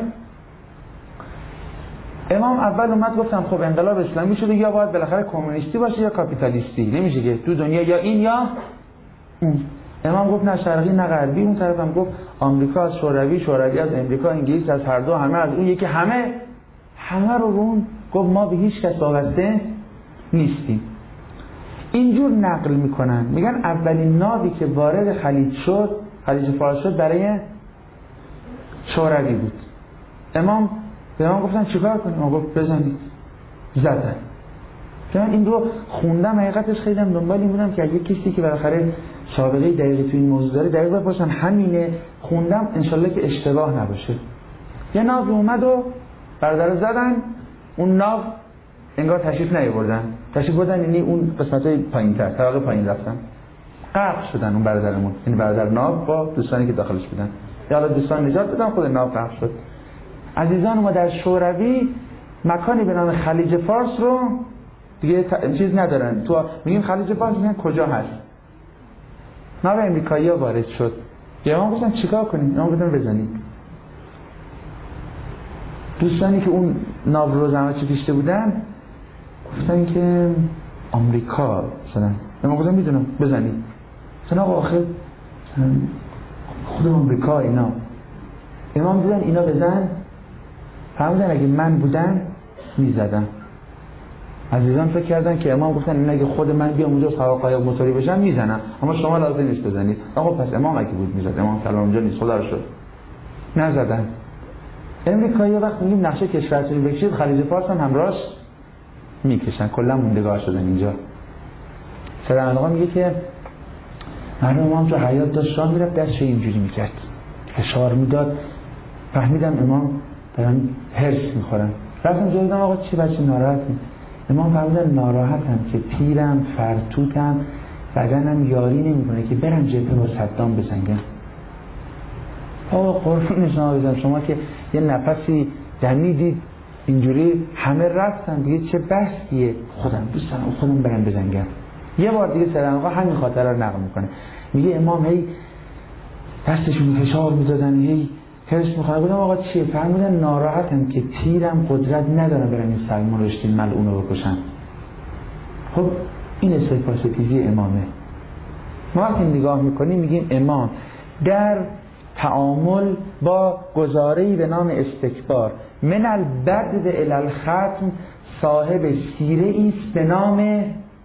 امام اول اومد گفتم خب انقلاب اسلامی شده، یا باید بالاخره کمونیستی باشه یا کاپیتالیستی، نمیشه که تو دنیا یا این یا اون. امام گفت نه شرقی نه غربی. اون طرف هم گفت آمریکا از شوروی، شوروی از امریکا، انگلیس از هر دو، همه از اون یکی، همه رو اون. گفت ما به هیچ کس وابسته نیستیم. اینجور نقل میکنن، میگن اولین ناوی که وارد خلیج فارس شد برای شوروی بود. امام گفتن چیکار کنیم؟ ما گفت بزنید. زدن. من این رو خوندم، حقیقتش خیلی دنبال این بودم که اگه کسی که بالاخره سابقه دقیقی تو این موضوع داره دقیق بپرسن همینه. خوندم انشالله که اشتباه نباشه. یه ناو اومد و برادر زدن، اون ناو انگار تشریف نیاوردن، تشریف بردن یعنی اون قسمتای پایین‌تر، طبقه پایین رفتن، غرق شدن. اون برادرمون، یعنی برادر ناو با دوستانی که داخلش بودن، یا حالا دوستان نجات دادن، خود ناو غرق شد. عزیزان ما در شوروی مکانی به نام خلیج فارس رو دیگه چیز ندارن. تو میگیم خلیج فارس، میگن کجا هست؟ ناو امریکایی‌ها وارد شد. یا ما گفتن چیکار کنیم؟ ما گفتن بزنید. دوستانی که اون ناو رو زحمت کشیده بودن گفتن که آمریکا مثلا، ما گفتم میدونم بزنید. مثلا آخر خود آمریکا اینا. امام دیدن اینا بزن، فهمیدن اگه من بودن میزدن. عزیزان فکر کردن که امام گفتن این اگه خود من بیام اونجا سواقای موتوری بشم میزنم، اما شما لازم نیست بزنید. آقا پس امام اگه بود میزد. امام سلام اونجا نیست، خدا رو شد نزدن. امریکایی وقت میگیم نقشه کشورتون بکشید، خلیج فارس هم همراهش میکشن، کلا موندگار شدن اینجا. سران آقا میگه که من امام تو حیات داشت راه میرفت، دستش اینجوری میکرد، فشار میداد. فهمیدم امام دارن هرس میخورن. رفتم جلو دیدم آقا چی بچه ناراحتی؟ امام فهمیدن ناراحتم که پیرم، فرتوتم، بدنم یاری نمیکنه که برم جبهه با صدام بزنگم. آقا قربون شما بزنم، شما که یه نفسی دمیدید اینجوری همه رفتن دیگه، چه بحثیه؟ خودم برم بزنگم. یه بار دیگه سران آقا همین خاطره رو نقل میکنه، میگه امام هی دستشون فشار میدادن، هی هرس میخواد. بودم آقا چیه؟ فرمودن ناراحتم که پیرم قدرت ندارم برم این سلمان رشدی ملعون رو بکشم. خب این استکبار ستیزی امامه. ما وقتی نگاه میکنیم میگیم امام در تعامل با گزاره‌ای به نام استکبار من البدء الی الختم صاحب سیره ایست به نام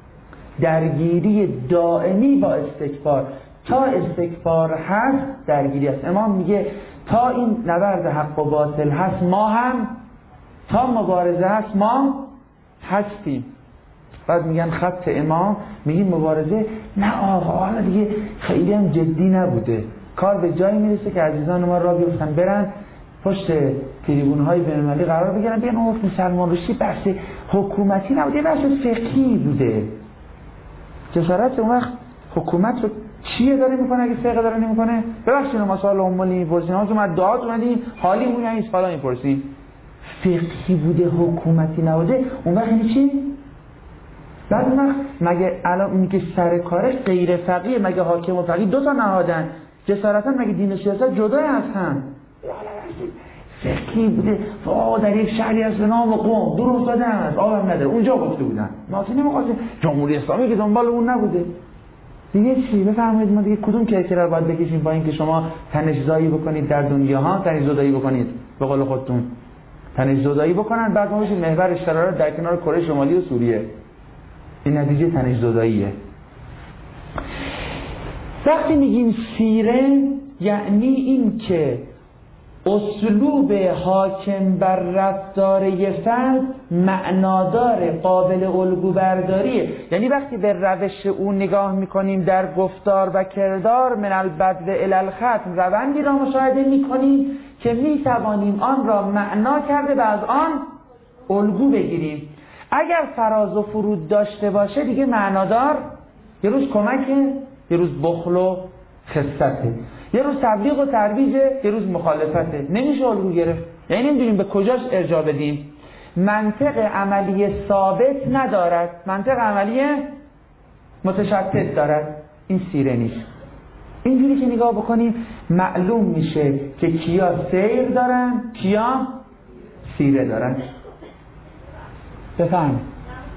درگیری دائمی با استکبار. تا استکبار هست درگیری هست. امام میگه تا این نبرد حق و باطل هست ما هم، تا مبارزه هست ما هستیم. بعد میگن خط امام، میگیم مبارزه نه آقا حالا دیگه خیلی هم جدی نبوده، کار به جایی میرسه که عزیزان ما را بیفتن برن پشت تریبون‌های بین‌المللی قرار بگیرن، بیان اوه مسلمان روشی بحث حکومتی نبوده، بحث فقهی بوده. جسارت اون وقت حکومت رو چیه داره میکنه اگه فقه داره نمیکنه؟ ببخشید ما سوال عمومی میپرسیم، ها از دعات اومدیم حالی اون نیست فلا میپرسیم. فقهی بوده حکومتی نبوده، اون وقت یعنی چی؟ بعد اون وقت مگه الان اون که سر کارش غیر فقیه، مگه حاکم و فقیه دو تا نهادن؟ جسارتا مگه دین و سیاست جدا هستن؟ فقهی بوده در یک شهری از به نام قم دور افتاده است، آدم نداره اونجا گفته بودن، ما که نمی‌خواستیم جمهوری اسلامی که دنبال اون نبوده. دیگه چی؟ بفرمایید ما دیگه کدوم کرکره رو باید بکشیم با این که شما تنش‌زایی بکنید در دنیا ها، تنش‌زایی بکنید به قول خودتون، تنش‌زایی بکنن بعد ما بشیم محور اشتراک در کنار کره شمالی و سوریه. این نتیجه تنش‌زاییه. وقتی میگیم سیره یعنی این که اسلوب حاکم بر رفتار یه فرد معنادار، قابل الگو برداریه. یعنی وقتی به روش او نگاه میکنیم در گفتار و کردار، من البدو الی الختم، روندی را مشاهده میکنیم که میتوانیم آن را معنا کرده و از آن الگو بگیریم. اگر فراز و فرود داشته باشه دیگه معنادار، یه روز کمکه، یه روز بخل و خسته، یه روز تبلیغ و ترویجه، یه روز مخالفته. نمیشه الگو گرفت. یعنی نمیدونیم به کجاش ارجاع بدیم. منطق عملی ثابت ندارد، منطق عملی متشتت دارد. این سیره نیست. اینجوری که نگاه بکنیم معلوم میشه که کیا سیر دارن، کیا سیره دارن. بفهم.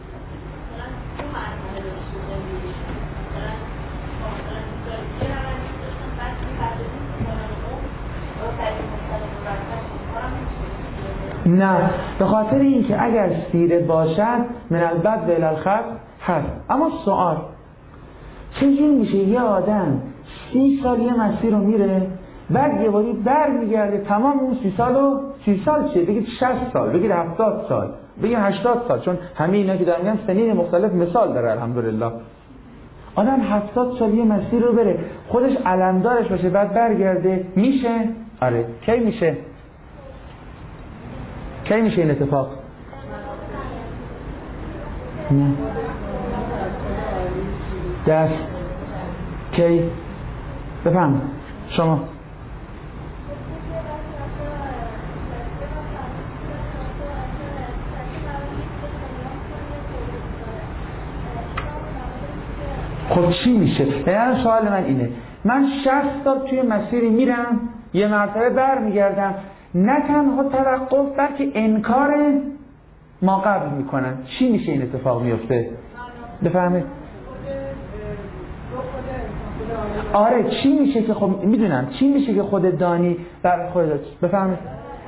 نه، به خاطر اینکه اگر سیره باشد من البدو الی الختم هست. اما سوال چجور میشه یه آدم 30 سال یه مسیر رو میره بعد یه باری بر میگرده تمام اون 30 سال چیه؟ بگید 60 سال، بگید 70 سال، بگید 80 سال، چون همه اینا که دارم میگم سنین مختلف مثال داره الحمدلله. آدم 70 سال یه مسیر رو بره خودش علمدارش باشه بعد برگرده، میشه؟ آره. کی میشه؟ کی میشه این اتفاق؟ نه. دست کی؟ بفهم شما. خب چی میشه؟ یعنی سوال من اینه، من 60 سال توی مسیری میرم یه مرتبه بر میگردم، نه تنها توقف بلکه انکار ما قبل میکنن. چی میشه این اتفاق میفته؟ بفهمید؟ آره چی میشه که خب میدونم چی میشه که خود دانی بر خودت بفهمید؟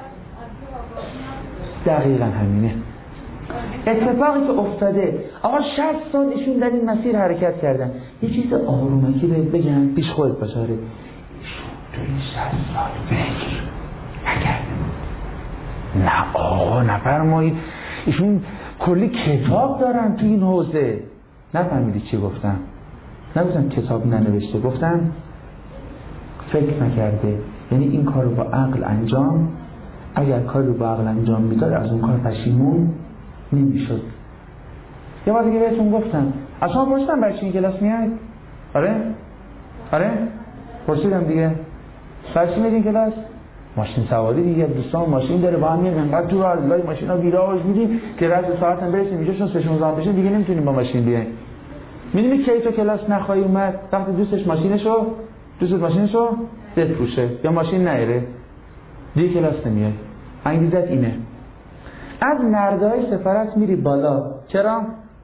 دقیقا همینه اتفاقی که افتاده. آقا 60 سال ایشون در این مسیر حرکت کردن. یه چیز آرومکی بهت بگم پیش خودت باشه. ایشون تو این 60 سال فکر نکرده. نه آقا نفرمایید، ایشون کلی کتاب دارن تو این حوزه. نفهمیدی چی گفتم؟ نگفتم کتاب ننوشته، گفتم فکر نکرده. یعنی این کار رو با عقل انجام، اگر کار رو با عقل انجام میداد از اون کار پشیمون نمیشد. یه بار دیگه بهتون گفتم، از شما پرسیدم برای چی این کلاس میاد؟ آره پرسیدم دیگه، برای چی میاد این کلاس؟ ماشین سواری دیگه، دوستان ماشین داره با هم میاد، انقدر تو از لای ماشینا ویراژ میدیم که رأس ساعت هم برسیم اینجا، چون 3-16 بشه دیگه نمیتونیم با ماشین بیایم. میدونی کی تو کلاس نخواهی اومد؟ وقتی دوستش ماشینشو بفروشه یا ماشین نیاره دیگه کلاس نمیاد. انگیزت اینه. از نردهای سفارت میری بالا، چرا؟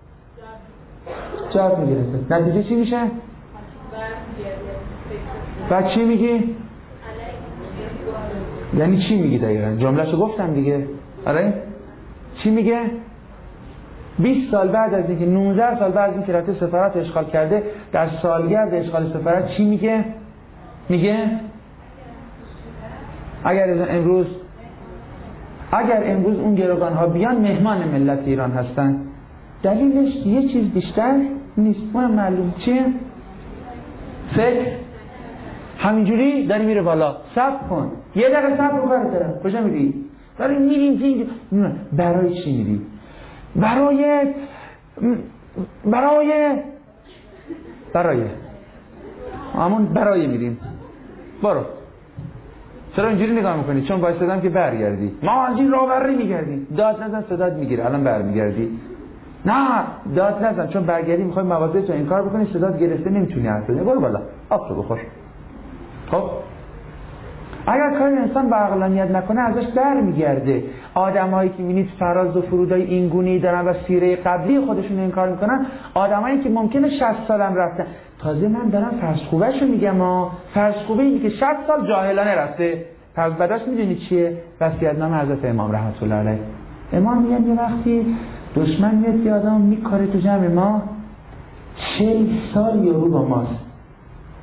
جاب میگیرسه. نتیجه چی میشه؟ بعد چی میگی؟ یعنی چی میگی دقیقا؟ جملهشو گفتم دیگه. آره؟ چی میگه؟ 20 سال بعد از اینکه 19 سال بعد از اینکه رفته سفارت اشغال کرده، در سالگرد اشغال سفارت چی میگه؟ میگه اگر امروز اون گروگان ها بیان مهمان ملت ایران هستن. دلیلش یه چیز بیشتر نیست، اونم معلوم چیه؟ فکر. همینجوری داری میره بالا. صبر کن یه دقیقه صبر کن. برات کجا میری؟ داری میری برای چی میری؟ برای میریم. برو. چرا اینجوری نگاه میکنی؟ چون وایسادم که برگردی. ما از این راهبری میگردیم. داد نزن صدات میگیره. الان برمیگردی. نه داد نزن چون برگردی میخوای مواضع تو این کار بکنی، صدات گرفته نمیتونی حرف بزنی. برو بالا. آبشو بخور. خب اگر کار انسان با عقلانیت نکنه ازش برمیگرده. آدمایی که میبینید فراز و فرودای این گونه‌ای دارن و سیره قبلی خودشون این کار میکنن، آدمایی که ممکنه 60 سالم رفتن. تازه من دارم فرض خوبه‌شو میگم. فرض خوبه اینه که 60 سال جاهلانه رفته. پس بعدش میدونی چیه؟ وصیت‌نامه حضرت امام رحمت الله علیه. امام میگن یه وقتی دشمن میاد که آدم میکاره تو جمع ما 40 سال یارو با ماست.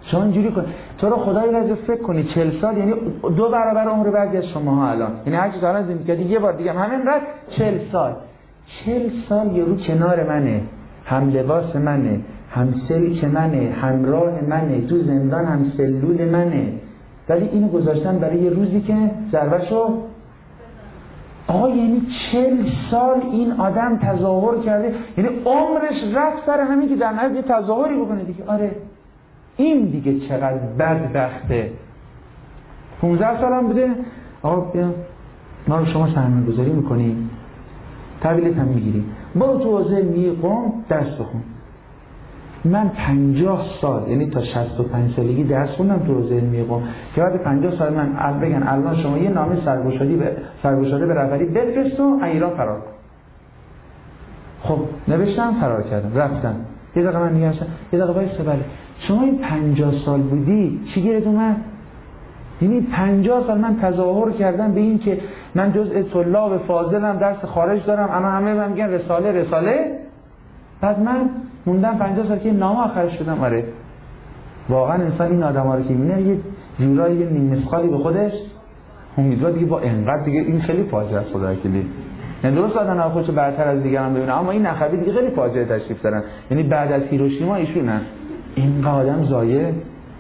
شما اینجوری کن تو رو خدای لازم فکر کنی 40 سال یعنی 2 برابر عمر بعضی از شماها الان، یعنی هر چی تا الان زندگی کردی یه بار دیگه همینقدر 40 سال 40 سال یارو کنار منه، هم لباس منه، هم سلک منه، همراه منه، تو زندان هم سلول منه، ولی اینو گذاشتن برای یه روزی که ضربه‌شو آقا یعنی 40 سال این آدم تظاهر کرده، یعنی عمرش رفت سر همین که در نهایت یه تظاهری بکنه دیگه. آره این دیگه چقدر بدبخته. 15 سال هم بوده آقا بیا ما رو شما سرمایه گذاری میکنیم، تحویلت هم میگیریم، برو تو حوزه علمی قم درس بخون. من 50 سال یعنی تا 65 سالگی درس خوندم تو حوزه علمی قم که بعد 50 سال من بگن الان شما یه نامه سرگشاده به رهبری بفرست و ایران فرار کن. خب نوشتم، فرار کردم، رفتم. یه دقیقه من نگرشتم، یه دقیقه وایسا، بله شما این 50 سال بودی چی گیرت اومد؟ یعنی 50 سال من تظاهر کردم به این که من جزء طلاب فاضلم، درس خارج دارم، اما همه من میگن رساله، بعد من موندم 50 سال که نامه آخرش شدم. آره واقعا انسان این آدما رو که میبینه یه جورایی یه نیم مسخالی به خودش امیدوار دیگه با انقدر دیگه این خیلی فاجعه است خدا وکیلی. یعنی درست آدم خودشو برتر از دیگران ببینه، اما این نخبی دیگه خیلی فاجعه تشریف دارن. یعنی بعد از هیروشیما ایشونن این آدم زایه.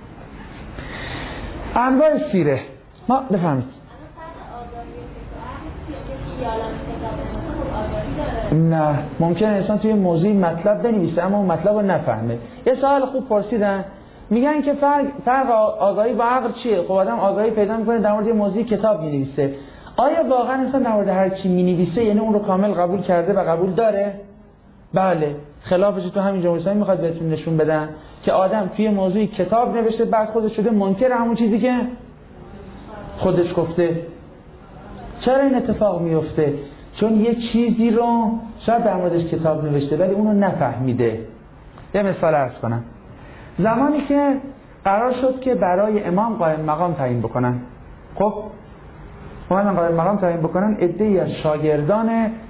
انواع سیره ما بفهمید. نه ممکنه انسان توی موضوعی مطلب بنویسه اما اون مطلب رو نفهمه. یه سوال خوب پرسیدن، میگن که فرق آگاهی با عقل چیه؟ خب آدم آگاهی پیدا میکنه در مورد موضوعی کتاب مینویسه. آیا واقعا انسان در مورد هر چی مینویسه یعنی اون رو کامل قبول کرده و قبول داره؟ بله. خلافش تو همین جمهوری اسلامی میخواد بهتون نشون بدن که آدم توی موضوعی کتاب نوشته بعد خودش شده منکر همون چیزی که خودش گفته. چرا این اتفاق میفته؟ چون یه چیزی رو شاید در موردش کتاب نوشته ولی اونو نفهمیده. یه مثال عرض کنم. زمانی که قرار شد که برای امام قائم مقام تعیین بکنن، خب اومدن قائم مقام تعیین بکنن، عده‌ای از شاگردان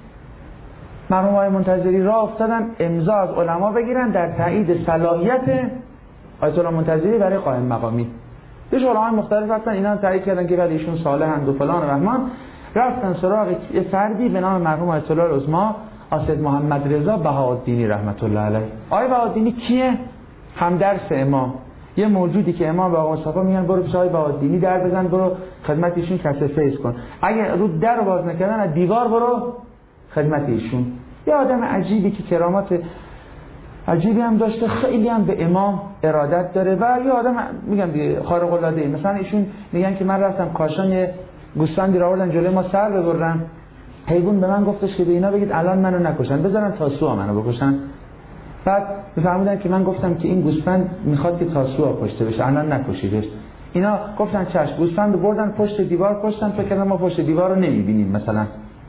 مرحوم آقای منتظری راه افتادن امضا از علما بگیرن در تایید صلاحیت آیت الله منتظری برای قائم مقامی. یه علمای مختلف رفتن اینا تایید کردن که ولی ایشون صالحند و فلان و رحمان. رفتن سراغ فردی به نام مرحوم آیت الله العظما اسد محمد رضا بهاءالدینی رحمت الله علیه. آقای بهاءالدینی کیه؟ همدرس امام، یه موجودی که امام به آقا مصطفی میگن برو پیش آقای بهاءالدینی در بزن، برو خدمت ایشون کسر فیض کن، اگه رو در رو باز نکردن از دیوار برو خدمت ایشون. یه آدم عجیبی که کرامات عجیبی هم داشته، خیلی هم به امام ارادت داره و یه آدم میگم دیگه خارق العاده. مثلا ایشون میگن که من رفتم کاشان یه گوسفندی را آوردن جلوی ما سر ببرن، حیوان به من گفتش که به اینا بگید الان منو نکشن، بذارن تاسوعا منو بکشن. بعد میفهمیدن که من گفتم که این گوسفند میخواد که تاسوعا کشته بشه، الان نکشیدش. اینا گفتن چشم، گوسفند رو بردن پشت دیوار کشتن، فکر کردن ما پشت دیوار رو نمیبینیم مثلا.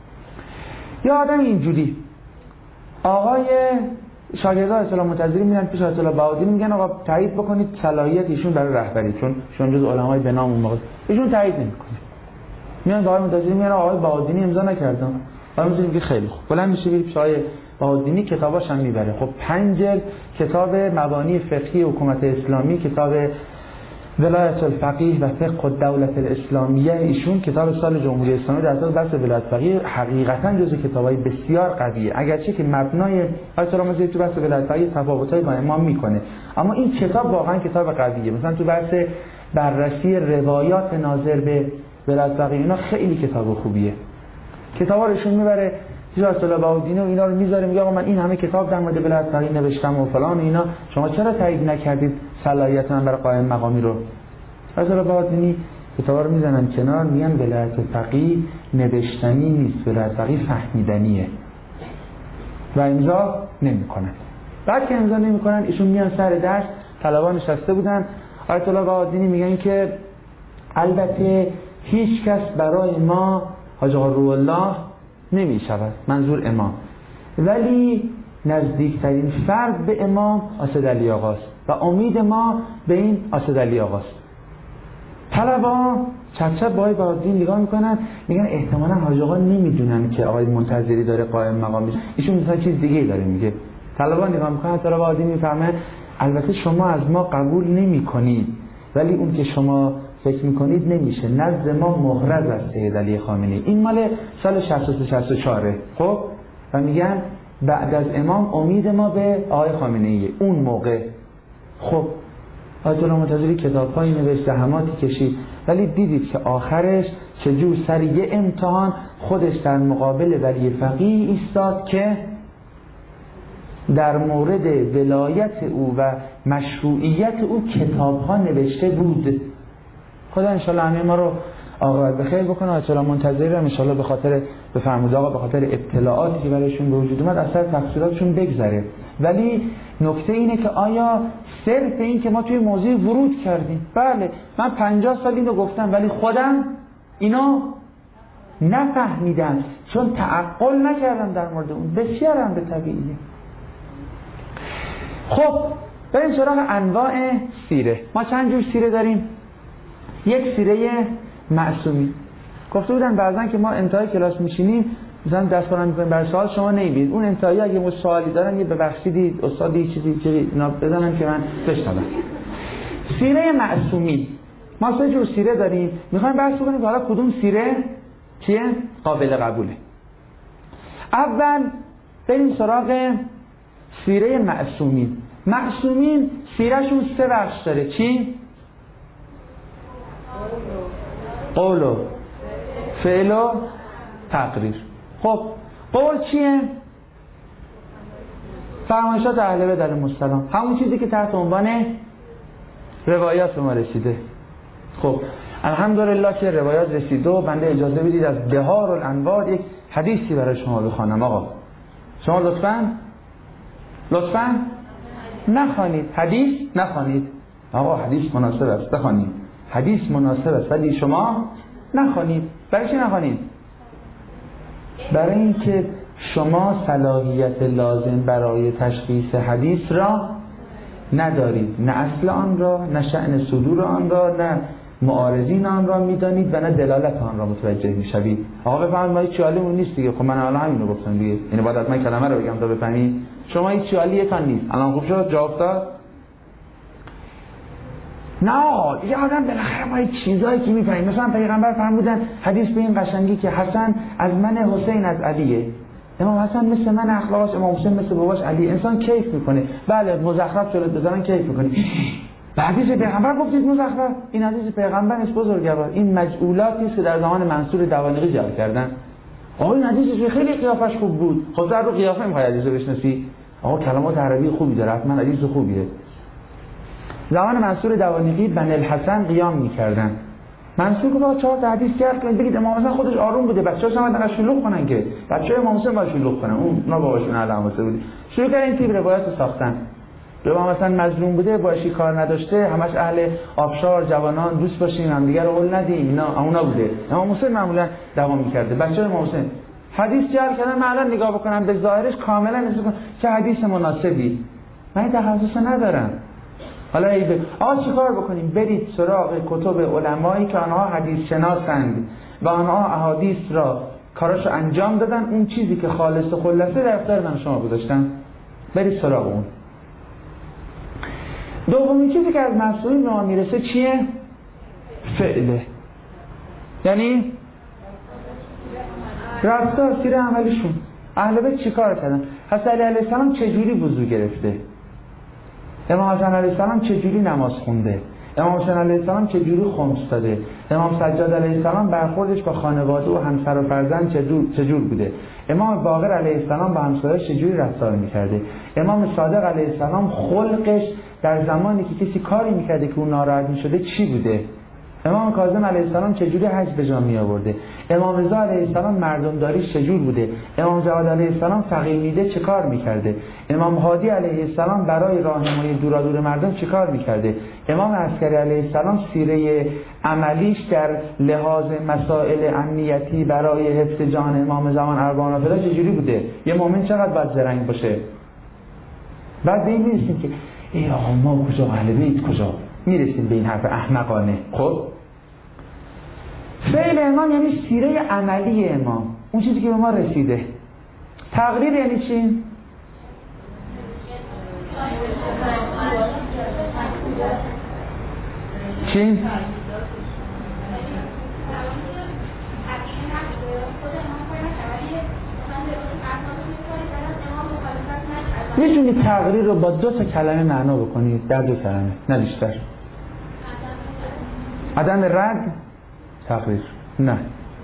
یا آدم اینجوری. آقای شاگردان آیت الله منتظری میرن پیش آیت الله بهاءالدینی میگن آقا تایید بکنید صلاحیت ایشون برای رهبری، چون جز علمای به نام اون موقع. ایشون تایید نمیکنه. میان آقای منتظری میگن آقای بهاءالدینی امضا نکردن. بعد میگه خیلی خوب. بلند میشه میره پیش آقای بهاءالدینی، کتاباش هم میبره. خب 5 جلد کتاب مبانی فقهی حکومت اسلامی، کتاب ولایت الفقیه و فقه الدولت الاسلامیه ایشون، کتاب سال جمهوری اسلامی در اصل بحث ولایت فقیه حقیقتا جزو کتابای بسیار قویه، اگرچه که مبنای آیت الله منتظری تو بحث ولایت فقیه تفاوتایی با امام میکنه، اما این کتاب واقعا کتاب قویه. مثلا تو بحث بررسی روایات ناظر به ولایت فقیه اینا خیلی کتاب خوبیه. کتابا روشون میبره پیش آیت الله بهاءالدینی و اینا رو میذاره، میگه آقا من این همه کتاب در مورد ولایت فقیه نوشتم و فلان و اینا، شما چرا تایید نکردید صلاحیت من برای قائم مقامی رو؟ آیت الله بهاءالدینی کتابا رو میزنن کنار، میگن ولایت فقیه نوشتنی نیست، ولایت فقیه فهمیدنیه و امضا نمیکنن. بعد که امضا نمیکنن ایشون میان سر درس، طلبا نشسته بودن، آیت الله بهاءالدینی میگن که البته هیچ کس برای ما حاج آقا روح الله نمی شود، منظور امام، ولی نزدیکترین فرد به امام اسد علی آقاست و امید ما به این اسد علی آقاست. طلبا چپ با آقای بهاءالدینی نگاه میکنن، میگن احتمالاً حاج آقا نمیدونن که آقای منتظری داره قائم مقام میشه، ایشون مثلا چیز دیگه داره میگه. طلبا نگاه میکنن، طلبا بهاءالدینی میفهمه البته شما از ما قبول نمی کنید، ولی اون که شما فکر میکنید نمیشه. نزد ما محرز است سید علی خامنه‌ای. این مال سال 63-64 خب، و میگن بعد از امام امید ما به آقای خامنه‌ای. اون موقع خب آیت الله منتظری کتاب‌هایی نوشت، زحماتی کشید، ولی دیدید که آخرش چجور سر یه امتحان خودش در مقابل ولی فقیه ایستاد که در مورد ولایت او و مشروعیت او کتاب‌ها نوشته بود. خدا انشالله همه ما رو عاقبت بخیر بکنه. آیت الله منتظری رو انشالله به خاطر بفرمود آقا به خاطر ابتلاعاتی که برایشون به وجود اومد اثر تفسیراتشون بگذره. ولی نکته اینه که آیا صرف این که ما توی موضوع ورود کردیم، بله من 50 سال اینو گفتم ولی خودم اینو نفهمیدم چون تعقل نکردم در مورد اون. بسیار هم به طبیعیه. خب بریم سراغ انواع سیره. ما چند جور سیره داریم؟ یک سیره معصومی. گفته بودن بعضن که ما انتهای کلاس میشینیم مثلا دست کنم میکنیم برای سوال شما نمیبینید. اون انتهایی اگه مش سوالی دارن یه ببخشید استاد یه چیزی اینا بزنن که من بشنوم. سیره معصومی. ما سه جور سیره داریم. میخوایم بحث کنیم که حالا کدوم سیره چیه؟ قابل قبوله. اول بریم سراغ سیره معصومین. معصومین سیرهشون سه بخش داره. چی؟ قول و فعل و تقریر. خب قول چیه؟ فرمایشات اهل بیت علیهم السلام، همون چیزی که تحت عنوان روایات به ما رسیده. خب الحمدلله که روایات رسیده و بنده اجازه بدید از بهار الانوار یک حدیثی برای شما بخوانم. آقا شما لطفاً نخوانید حدیث، نخوانید. آقا حدیث مناسب است بخوانید، حدیث مناسب است ولی شما نخوانید. برای چی نخوانید؟ برای اینکه شما صلاحیت لازم برای تشخیص حدیث را ندارید، نه اصل آن را، نه شأن صدور آن را، نه معارضین آن را میدانید و نه دلالت آن را متوجه میشوید. آقا بفهمید ما هیچ چالیمون نیست دیگه. خب من الان همینو گفتم دیگه، یعنی باید از من کلمه رو بگم تا بفهمید شما هیچ چالیتان نیست. الان خوب شد جواب داد؟ نه آقا یه آدم بالاخره باید چیزایی که میفهمید. مثلا پیغمبر فرمودن حدیث به این قشنگی که حسن از من، حسین از علیه. امام حسن مثل من اخلاقش، امام حسین مثل باباش علی. انسان کیف میکنه. بله مزخرف جلوت بزنن کیف میکنه. به حدیث پیغمبر گفتید مزخرف؟ این حدیث پیغمبر نیست بزرگوار. این مجعولاتی است که در زمان منصور دوانقی جعل کردن. آقا این حدیثش خیلی قیافش خوب بود. خب در رو قیافه میخوای حدیثو بشناسی؟ آقا کلمات عربی خوبی داره، حتما حدیث خوبیه. زمان منصور دوانقی بنی الحسن قیام میکردن. منصور گفت 4 تا حدیث کرد که بگید امام حسن خودش آروم بوده، بچه‌هاش هم داشتن شلوغ کنن که بچه‌های امام حسین باید شلوغ کنن. اونا باباشون علامته بود. شروع کردن این تیپ روایت ساختن. امام حسن مظلوم بوده، باشی کار نداشته، همش اهل آبشار جوانان دوست باشیم، هم دیگه رو قول ندیم، اینا اونا بوده. امام حسین معمولا دوام می‌کرده. بچه‌های امام حسین حدیث جعل کردن. من الان نگاه بکنم به ظاهرش کاملا نسبت چه حدیث مناسبی. من تخصص ندارم. حالا آقا چیکار بکنیم؟ برید سراغ کتب علمایی که آنها حدیث شناسند و آنها احادیث را کاراشو انجام دادن، اون چیزی که خالص و خلاصه در اختیار من شما گذاشتن، برید سراغ اون. دومین چیزی که از معصومین به ما میرسه چیه؟ فعله. یعنی رفتار، سیر عملیشون. اهل بیت چیکار کردن؟ حسن علیه السلام چجوری وضو گرفته؟ امام حسن علیه السلام چجوری نماز خونده؟ امام حسین علیه السلام چجوری خمس داده؟ امام سجاد علیه السلام برخوردش با خانواده و همسر و فرزند چجور بوده؟ امام باقر علیه السلام با همسایه‌اش چجوری رفتار میکرده؟ امام صادق علیه السلام خلقش در زمانی که کسی کاری میکرده که اون ناراحت میشده چی بوده؟ امام کاظم علیه السلام چجوری حج به جا می آورده؟ امام رضا علیه السلام مردمداریش چجور بوده؟ امام جواد علیه السلام فقیه میده چه کار میکرده؟ امام هادی علیه السلام برای راهنمایی دورادور مردم چه کار میکرده؟ امام عسکری علیه السلام سیره عملیش در لحاظ مسائل امنیتی برای حفظ جان امام زمان اربعان فدا چجوری بوده؟ یه مؤمن چقدر باید زرنگ باشه؟ بعد به این میرسیم که ای آقا ما کجا، اهل بیت کجا؟ میرسیم به این حرف احمقانه. خب فعل امام یعنی سیره عملی امام، اون چیزی که به ما رسیده. تقریر یعنی چی؟ چی؟ میتونی تقریر رو با 2 تا کلمه معنا بکنید، در 2 کلمه نه بیشتر. عدم رد تقریر نه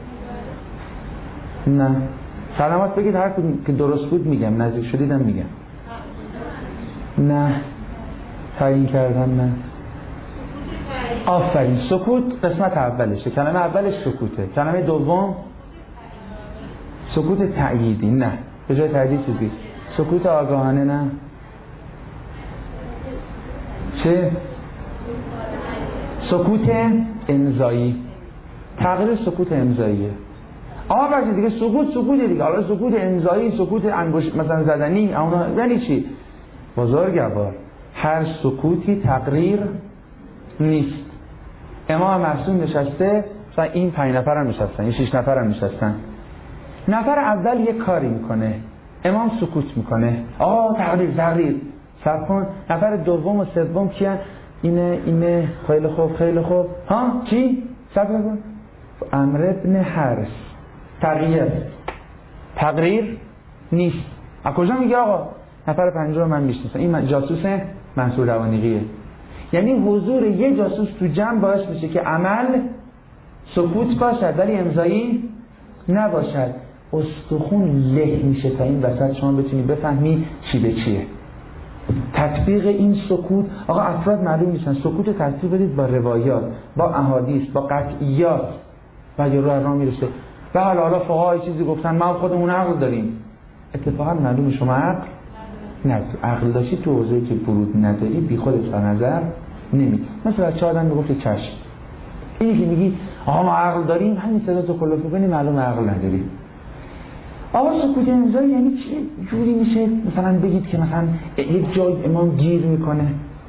کلمات بگید، هر کدوم که درست بود میگم، نزدیک شدیدم میگم. نه تعیین کردن نه. آفرین، سکوت قسمت اولشه، کلمه اولش سکوته، کلمه دوم سکوت تأییدی نه، به جای تأییدی چیزی سکوت آگاهانه نه. چه؟ سکوت امضایی. تغییر سکوت امضاییه. بعضی دیگه سکوت دیگه، حالا سکوت امضایی، سکوت انگشت مثلا زدنی، اونا یعنی چی؟ بزرگوار، هر سکوتی تقریر نیست. امام معصوم نشسته، مثلا این 5 نفر هم نشستن، این 6 نفر هم نشستن. نفر اول یه کاری میکنه، امام سکوت میکنه، تقریر صبر کن. نفر دوم و سوم کیان؟ اینه خیلی خوب ها چی؟ صبر کن. عمرو ابن حارث. تقریر نیست. از کجا میگه آقا؟ نفر پنجم من میشناسم، این جاسوس منصور روانیقیه. یعنی حضور یه جاسوس تو جمع باعث میشه که عمل سکوت باشد ولی امضایی نباشد. استخون له میشه تا این وسط شما بتونی بفهمی چی به چیه. تطبیق این سکوت، آقا افراد معلوم نیستن، سکوت تطبیق بدید با روایات، با احادیث، با قطعیات و یه راه میرسه. و حالا فقهای چیزی گفتن، ما خودمون عقل داریم. اتفاقا معلومه شما عقل داشتی تو حوزه‌ای که برود نداری بی خودت به نظر نمی. مثلا چه آدم میگفت چشم، اینی که میگی آقا ما عقل داریم، همین صدا تو کلوف می‌کنی، معلومه عقل نداری. آقا سکوت امضایی یعنی چی؟ جوری میشه مثلا بگید که مثلا یک جای امام گیر میکنه.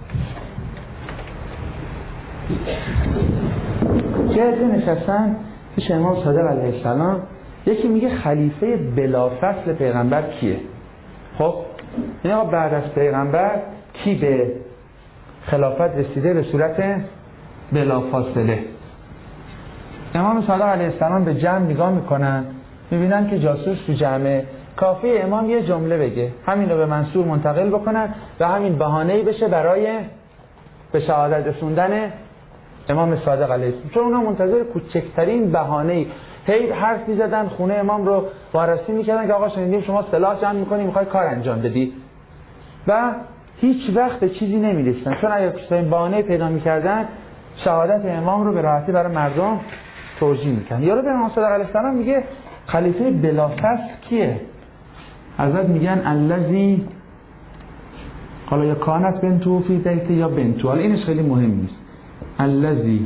جهت نشستن پیش امام صادق علیه السلام، یکی میگه خلیفه بلافصل پیغمبر کیه؟ خب یعنی آقا بعد از پیغمبر کی به خلافت رسیده به صورت بلافاصله؟ امام صادق علیه السلام به جمع نگاه میکنن، میبینن که جاسوس تو جمعه، کافی امام یه جمله بگه، همین رو به منصور منتقل بکنن و همین بهانه‌ای بشه برای به شهادت رسوندن امام صادق علیه السلام. چون اونا منتظر کوچکترین بهانه‌ای حرف می‌زدن، خونه امام رو وارسی می‌کردن که آقا شنیدیم شما سلاح جمع می‌کنی، می‌خوای کار انجام بدی، و هیچ وقت به چیزی نمی‌رسیدن. چون اگه کوچکترین بهانه پیدا می‌کردن، شهادت امام رو به راحتی برای مردم توجیه می‌کردن. یارو به امام صادق علیه السلام میگه خلیفه بلافصل کیه؟ حضرت میگن الذی، حالا یا کانت بنتو فی بیت یا بنتو، حالا اینش خیلی مهم نیست، الذی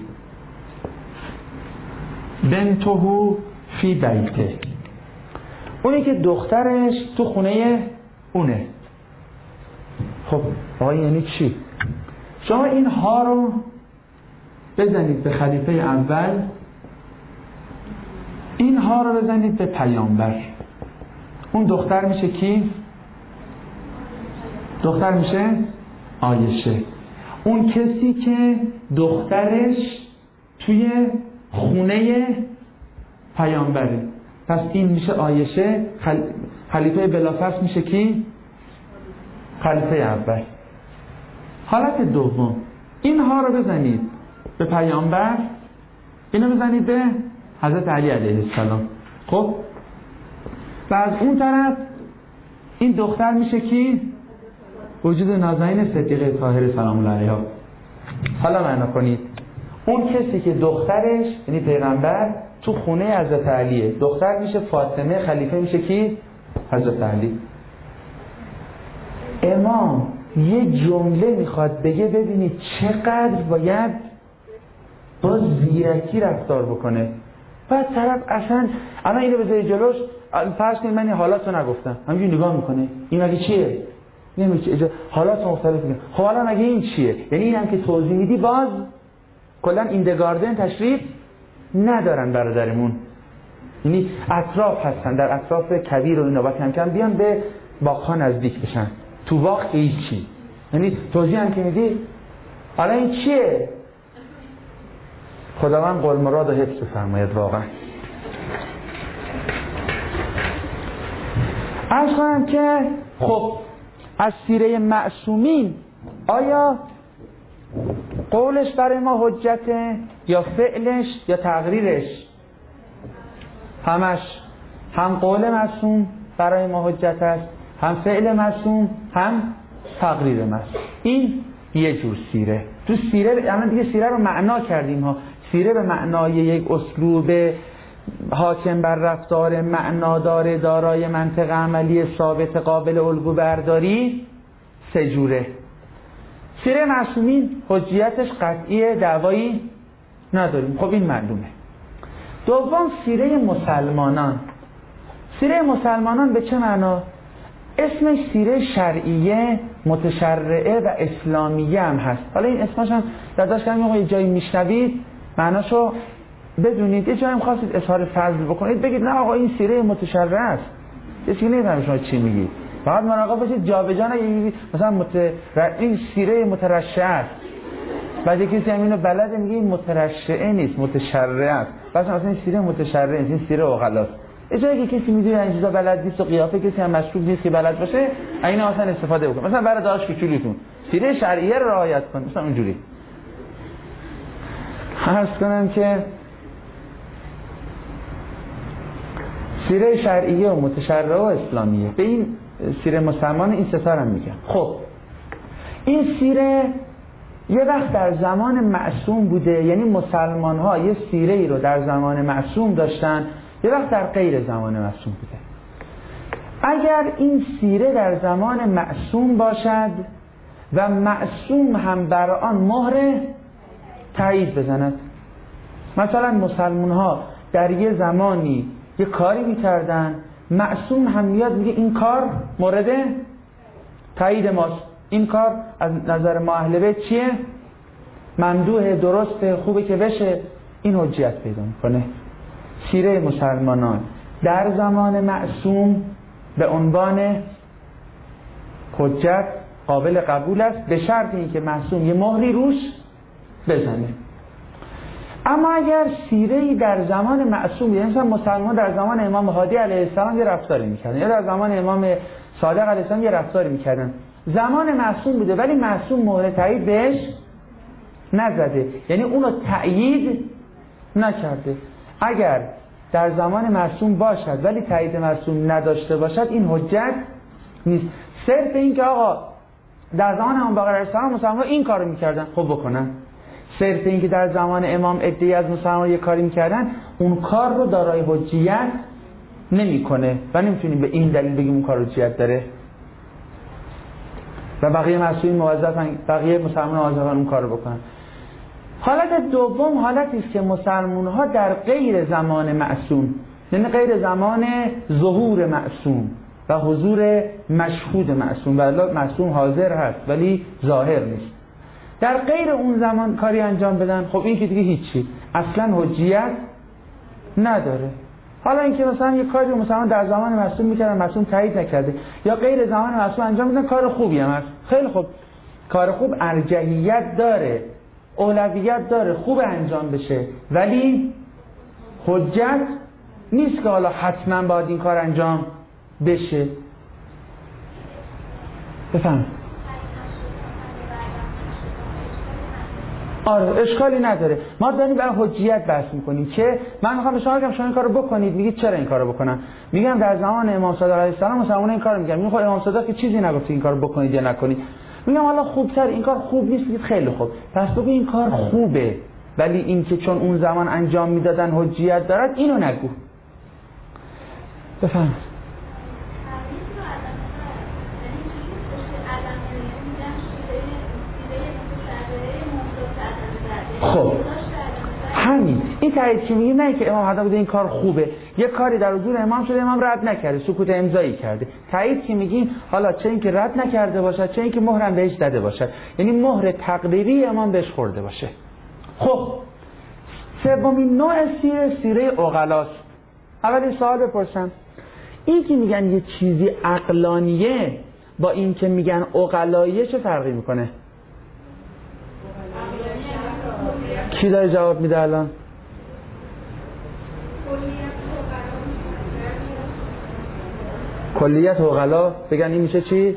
بنتو فی بیته، اونی که دخترش تو خونه اونه. خب آقا یعنی چی؟ شما این ها رو بزنید به خلیفه اول، این ها رو بزنید به پیامبر، اون دختر میشه کی؟ دختر میشه عایشه. اون کسی که دخترش توی خونه پیامبره، پس این میشه عایشه. خلیفه بلافصل میشه کی؟ خلیفه اول. حالت دوم، این ها رو بزنید به پیامبر، اینو بزنید به حضرت علی علیه السلام. خب و از اون طرف این دختر میشه کی؟ وجود نازنین صدیقه طاهره سلام الله علیها. حالا معنا کنید، اون کسی که دخترش یعنی پیغمبر تو خونه حضرت علیه، دختر میشه فاطمه، خلیفه میشه کی؟ حضرت علی. امام یه جمله میخواد بگه، ببینید چقدر باید با زیرکی رفتار بکنه. بعد طرف اصلا الان اینو بذاری جلوش، فرض کنید من این حالاتو نگفتم، همینجوری نگاه میکنه، این مگه چیه؟ نمیشه حالات مختلف میگه. خب حالا مگه این چیه؟ یعنی این هم که توضیح میدی باز کلا ایندگاردن تشریف ندارن برادرمون، یعنی اطراف هستن، در اطراف کویر و اینا، با کم کم بیان به باغ‌ها نزدیک بشن. تو باغ هیچی، یعنی توضیح هم که میدی حالا این چیه؟ خداوند قول مراد و حفظ بفرماید. واقعا عرض کنم که خب از سیره معصومین آیا قولش برای ما حجته یا فعلش یا تقریرش؟ همش، هم قول معصوم برای ما حجت است، هم فعل معصوم، هم تقریر معصوم. این یه جور سیره. تو سیره الان دیگه سیره رو معنا کردیم ها. سیره به معنای یک اسلوب حاکم بر رفتار معنادار دارای منطق عملی ثابت قابل الگو برداری 3 جوره. سیره معصومین حجیتش قطعی، دعوایی نداریم. خب این معلومه. دوم سیره مسلمانان. سیره مسلمانان به چه معنا؟ اسمش سیره شرعیه، متشرعه و اسلامیه هم هست. حالا این اسمش هم یادداشت کردم یه جایی میشنوید معناشو بدونید، یه جایی هم خواستید اظهار فضل بکنید بگید نه آقا این سیره متشرعه است. یه چیزی نمیدونم شما چی میگید. فقط مراقب باشید جابجا نگید مثلا این سیره مترشعه است. بعد کسی هم اینو بلده میگه این مترشعه نیست، متشرعه است. بس مثلا این سیره متشرعه نیست، این سیره عقلاست. اجازه که کسی میدونه این چیزا بلد نیست و قیافه کسی هم مشکوک نیست که بلد باشه، اینا اصلا استفاده بکنه. مثلا برای داش کوچولوتون سیره شرعیه رو رعایت کنید، مثلا اونجوری. عرض کنم که سیره شرعیه و متشرعه و اسلامیه. به این سیره مسلمان این 3 تا هم میگم. خب این سیره یه وقت در زمان معصوم بوده، یعنی مسلمان ها یه سیره ای رو در زمان معصوم داشتن، یه وقت در غیر زمان معصوم بوده. اگر این سیره در زمان معصوم باشد و معصوم هم بر آن مهر تایید بزند، مثلا مسلمان ها در یه زمانی یه کاری میکردن، معصوم هم میاد میگه این کار مورد تایید ماست، این کار از نظر ما اهل بیت چیه؟ ممدوح، درسته، خوبه که بشه، این حجیت پیدا میکنه. سیره مسلمانان در زمان معصوم به عنوان حجت قابل قبول است به شرط اینکه معصوم یه مهری روش بزنه. اما اگر سیره‌ای در زمان معصوم، یعنی مثلا مسلمان در زمان امام هادی علیه السلام یه رفتاری میکردن یا در زمان امام صادق علیه السلام یه رفتاری میکردن، زمان معصوم بوده ولی معصوم مهر تایید بهش نزده، یعنی اونو تایید نکرده. اگر در زمان معصوم باشد ولی تایید معصوم نداشته باشد این حجت نیست. صرف این که آقا در زمان امام باقر علیه السلام مسلمان این کارو میکردن، خب بکنن. صرف این که در زمان امام عده‌ای از مسلمان یه کاری میکردن، اون کار رو دارای حجیت نمیکنه و نمیتونیم به این دلیل بگیم اون کار حجیت داره و بقیه معصومین موظفن، بقیه مسلمان موظفن اون کار رو بکنن. حالت دوم حالتی است که مسلمان‌ها در غیر زمان معصوم، یعنی غیر زمان ظهور معصوم و حضور مشهود معصوم، ولی معصوم حاضر هست ولی ظاهر نیست، در غیر اون زمان کاری انجام بدن، خب این که دیگه هیچی، اصلا حجیت نداره. حالا اینکه مثلا یه کاری مثلا در زمان معصوم میکردن معصوم تایید نکرده یا غیر زمان معصوم انجام میدن، کار خوبی هم هست، خیلی خوب، کار خوب ارجحیت داره، اولویت داره، خوب انجام بشه، ولی حجت نیست که حالا حتما باید این کار انجام بشه. بفهم. آره اشکالی نداره. ما داریم برای حجیت بحث میکنیم که من میخوام به شما بگم شما این کارو بکنید، میگید چرا این کارو بکنم؟ میگم در زمان امام صادق علیه السلام مسلمان‌ها این کارو میکردن. میگم امام صادق که چیزی نگفت این کارو بکنید یا نکنید. میگم حالا خوبتر این کار خوب نیست، میگید خیلی خوب. پس بگو این کار خوبه، ولی این که چون اون زمان انجام میدادن حجیت دارد اینو نگو. بفهم. خب همین این تایید که میگه نه که امام حدا بوده این کار خوبه، یه کاری در حضور امام شده امام رد نکرده، سکوت امضایی کرده. تایید که میگیم حالا چه این که رد نکرده باشد چه این که مهرم بهش داده باشد، یعنی مهر تقریری امام بهش خورده باشه. خب سومین نوع سیره عقلاست. اولی سوال بپرسم، این که میگن یه چیزی عقلانیه با این که میگن عقلاییه چه فرقی میکنه؟ کی داره جواب میده الان؟ کلیت عقلا بگن این میشه چی؟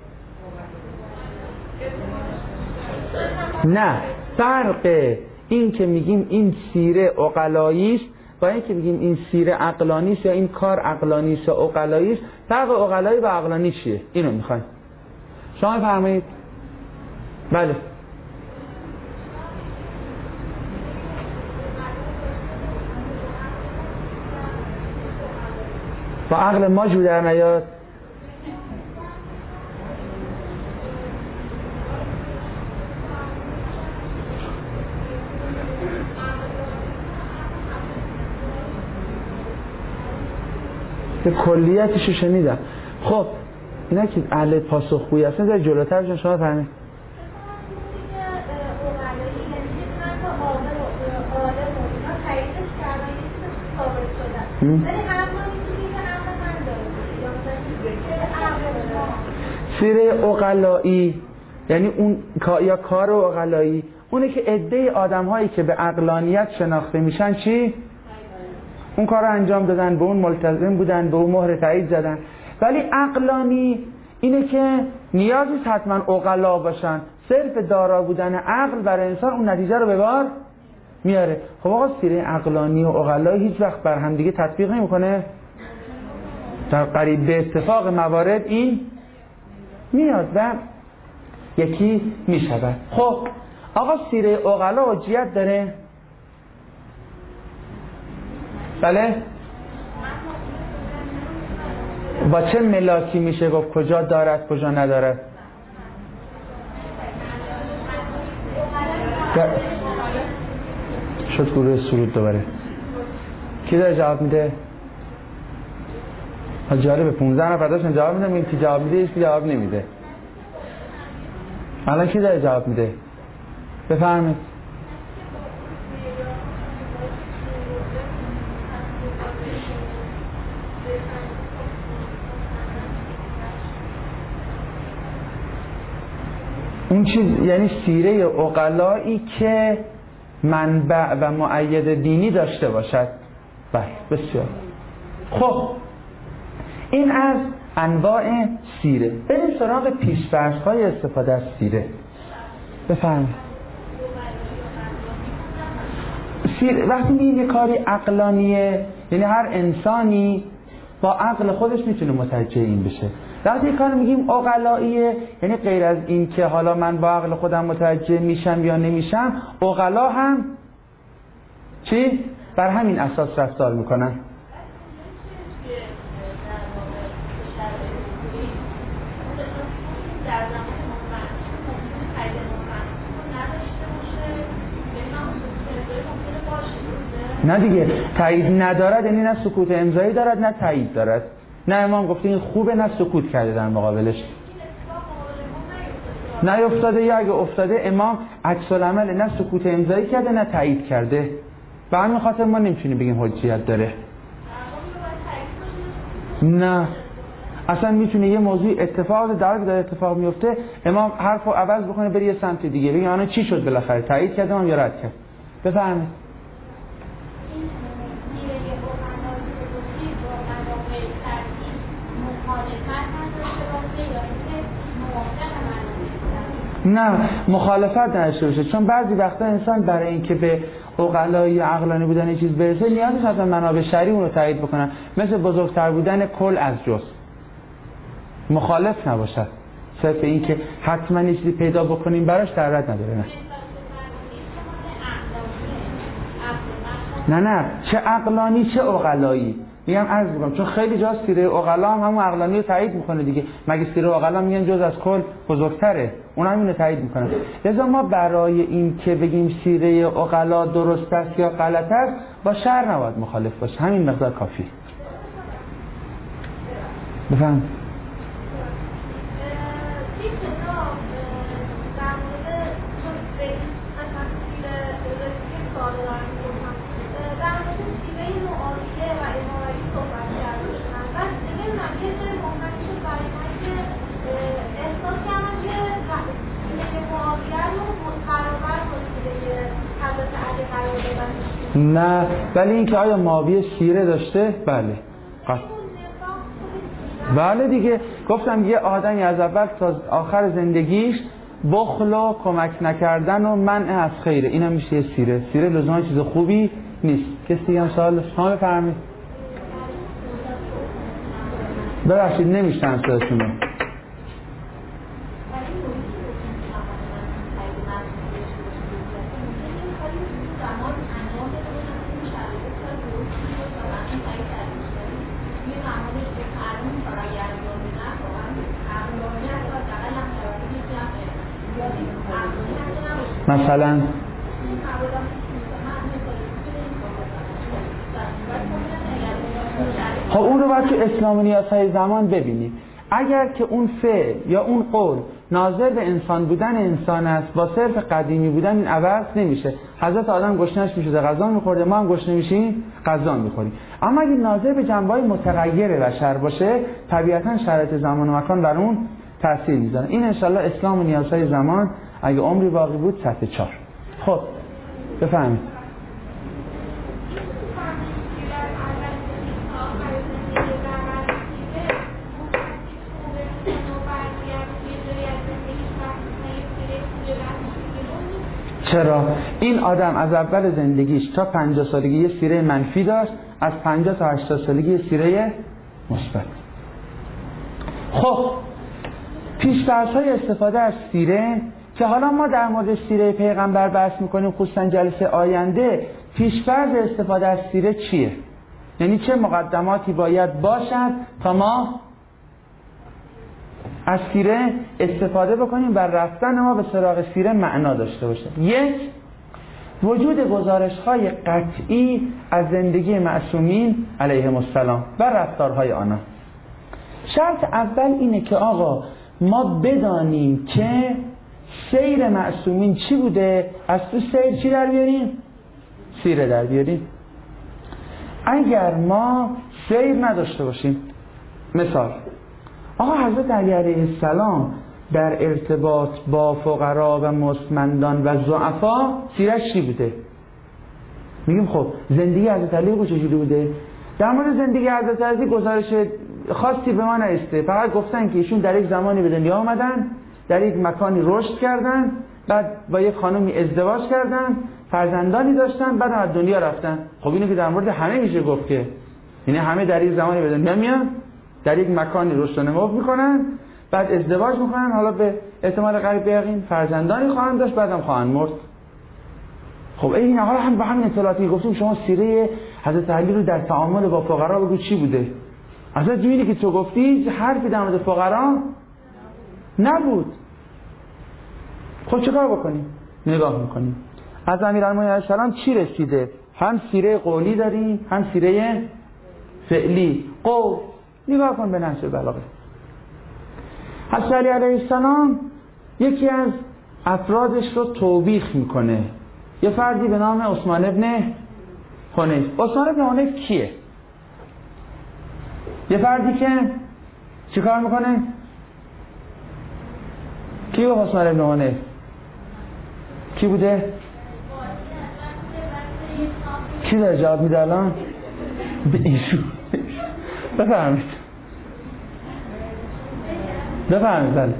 نه، فرق این که میگیم این سیره عقلایی است با این که میگیم این سیره عقلانی است یا این کار عقلانی است یا عقلایی است، فرق عقلایی و عقلانی چیه؟ اینو میخوایم شما بفرمایید. بله با عقل ما جو در نیاد. به کلیتشو شنیدم. خب اینا که اهل پاسخگویی هستن در جلوتر شما فهمید. سیره عقلایی یعنی اون یا کار عقلایی اونه که عده آدم هایی که به عقلانیت شناخته میشن چی؟ اون کار رو انجام دادن، به اون ملتزم بودن، به اون مهر تایید زدن. ولی عقلانی اینه که نیازی حتما عقلا باشن، صرف دارا بودن عقل برای انسان اون نتیجه رو به بار میاره. خب آقا سیره عقلانی و عقلایی هیچ وقت بر هم دیگه تطبیق نمیکنه؟ در قریب به اتفاق موارد این میاد و یکی میشود. خب آقا سیره عقلا حجیت داره؟ بله؟ با چه ملاکی میشه گفت کجا دارد کجا ندارد؟ شد گروه سرود دوباره. کی داره جواب میده؟ جالبه 15 نفر داشتن جواب میدم، این کی جواب میده هیچ کی جواب نمیده. الان کی داره جواب میده؟ بفرمایید. اون چیز یعنی سیره عقلایی که منبع و مؤید دینی داشته باشد. بله بسیار. خب این از انواع سیره. بریم سراغ پیش‌فرض‌های استفاده از سیره. بفرمایید. سیره وقتی میگیم یه کاری عقلانیه یعنی هر انسانی با عقل خودش میتونه متوجه این بشه. وقتی یه کار میگیم عقلاییه یعنی غیر از این که حالا من با عقل خودم متوجه میشم یا نمیشم، عقلا هم چی؟ بر همین اساس رفتار میکنن. نه دیگه تایید ندارد یعنی نه سکوت امضایی دارد نه تایید دارد. نه امام گفته این خوبه نه سکوت کرده در مقابلش. نه افتاده یا اگه افتاده امام عکس العمل نه سکوت امضایی کرده نه تایید کرده. به همین خاطر ما نمیتونیم بگیم حجیت داره. نه اصلا میتونه یه موضوع اتفاق داره اتفاق میفته امام حرفو عوض بکنه بره یه سمت دیگه بگه الان چی شد بالاخره تایید کرده امام یا رد کرد. بفرمایید. نه مخالفت نداشته باشه، چون بعضی وقتا انسان برای اینکه به عقلایی عقلانی بودن یه چیز برسه نیازی هست منابع شرعی اون رو تایید بکنن، مثل بزرگتر بودن کل از جز. مخالف نباشد، صرف اینکه حتما یه چیزی پیدا بکنیم براش ضرورت نداره. نه چه عقلانی چه عقلایی میگم عرض میکنم، چون خیلی جا سیره عقلا هم همون عقلانی رو تایید میکنه دیگه. مگه سیره عقلا میگن جز از کل بزرگتره، اون هم اینو تایید میکنه. لذا ما برای این که بگیم سیره عقلا درست است یا غلط است با شرع نباید مخالف باشه، همین مقدار کافی. بفهم. نه، ولی اینکه آیا ماوی سیره داشته؟ بله. بله دیگه، گفتم یه آدمی از اول تا آخر زندگیش بخل و کمک نکردن و منع از خیره، اینم میشه سیره. سیره لزوما چیز خوبی نیست. کسی هم سوال شما بفرمایید. ببخشید نمیشتن صداتونو. مثلا خب اون رو باید تو اسلام و نیازهای زمان ببینید. اگر که اون فعل یا اون قول ناظر به انسان بودن انسان است، با صرف قدیمی بودن این عوض نمیشه. حضرت آدم گشنش میشده غذا میخورده، ما هم گشنه میشیم غذا میخوریم. اما اگه ناظر به جنبه‌های متغیر بشر باشه، طبیعتا شرایط زمان و مکان بر اون تاثیر میذاره. این انشالله اسلام و نیازهای زمان اگه عمری باقی بود سطح 4. خب بفهمید. چرا؟ این آدم از اول زندگیش تا 50 سالگی یه سیره منفی داشت، از 50 تا 80 سالگی یه سیره مثبت. خب پیش‌فرض‌های استفاده از سیره که حالا ما در مورد سیره پیغمبر بحث میکنیم، خصوصا جلسه آینده. پیش‌فرض استفاده از سیره چیه؟ یعنی چه مقدماتی باید باشد تا ما از سیره استفاده بکنیم و رفتن ما به سراغ سیره معنا داشته باشه. یک، وجود گزارش‌های قطعی از زندگی معصومین علیهم السلام و رفتارهای آنها. شرط اول اینه که آقا ما بدانیم که سیر معصومین چی بوده، از تو سیر چی در بیاریم؟ سیره در بیاریم. اگر ما سیر نداشته باشیم، مثال آقا حضرت علی علیه السلام در ارتباط با فقرا و مستمندان و ضعفا سیرش چی بوده؟ میگیم خب زندگی حضرت علی چجوری بوده؟ در مورد زندگی حضرت علی گزارش خاصی به ما نرسیده، فقط گفتن که ایشون در یک زمانی به دنیا آمدن، در یک مکانی رشد کردن، بعد با یک خانومی ازدواج کردن، فرزندانی داشتن، بعد از دنیا رفتن. خب اینو که در مورد همه میشه گفت که یعنی همه در یک زمانی به دنیا میان، در یک مکانی رشد و نمو میکنن، بعد ازدواج میکنن، حالا به احتمال قریب یقین فرزندانی خواهند داشت، بعدم خواهند مرد. خب این حالا هم به همین اطلاعاتی گفتیم شما سیره حضرت علی رو در تعامل با فقرا بگو چی بوده؟ اصلا جوری که تو گفتی حرفی در مورد فقرا نبود. خب چیکار بکنیم؟ نگاه میکنیم از امیرالمومنین علیه السلام چی رسیده. هم سیره قولی داریم، هم سیره فعلی. قول نگاه کن به نهج البلاغه. حضرت علی علیه السلام یکی از افرادش رو توبیخ میکنه، یه فردی به نام عثمان ابن حنیف. عثمان ابن حنیف کیه؟ یه فردی که چی کار میکنه؟ کی به عثمان ابن حنیف؟ کی بوده؟ کی داره جواب میده الان؟ به ایشون. بفرمید بله.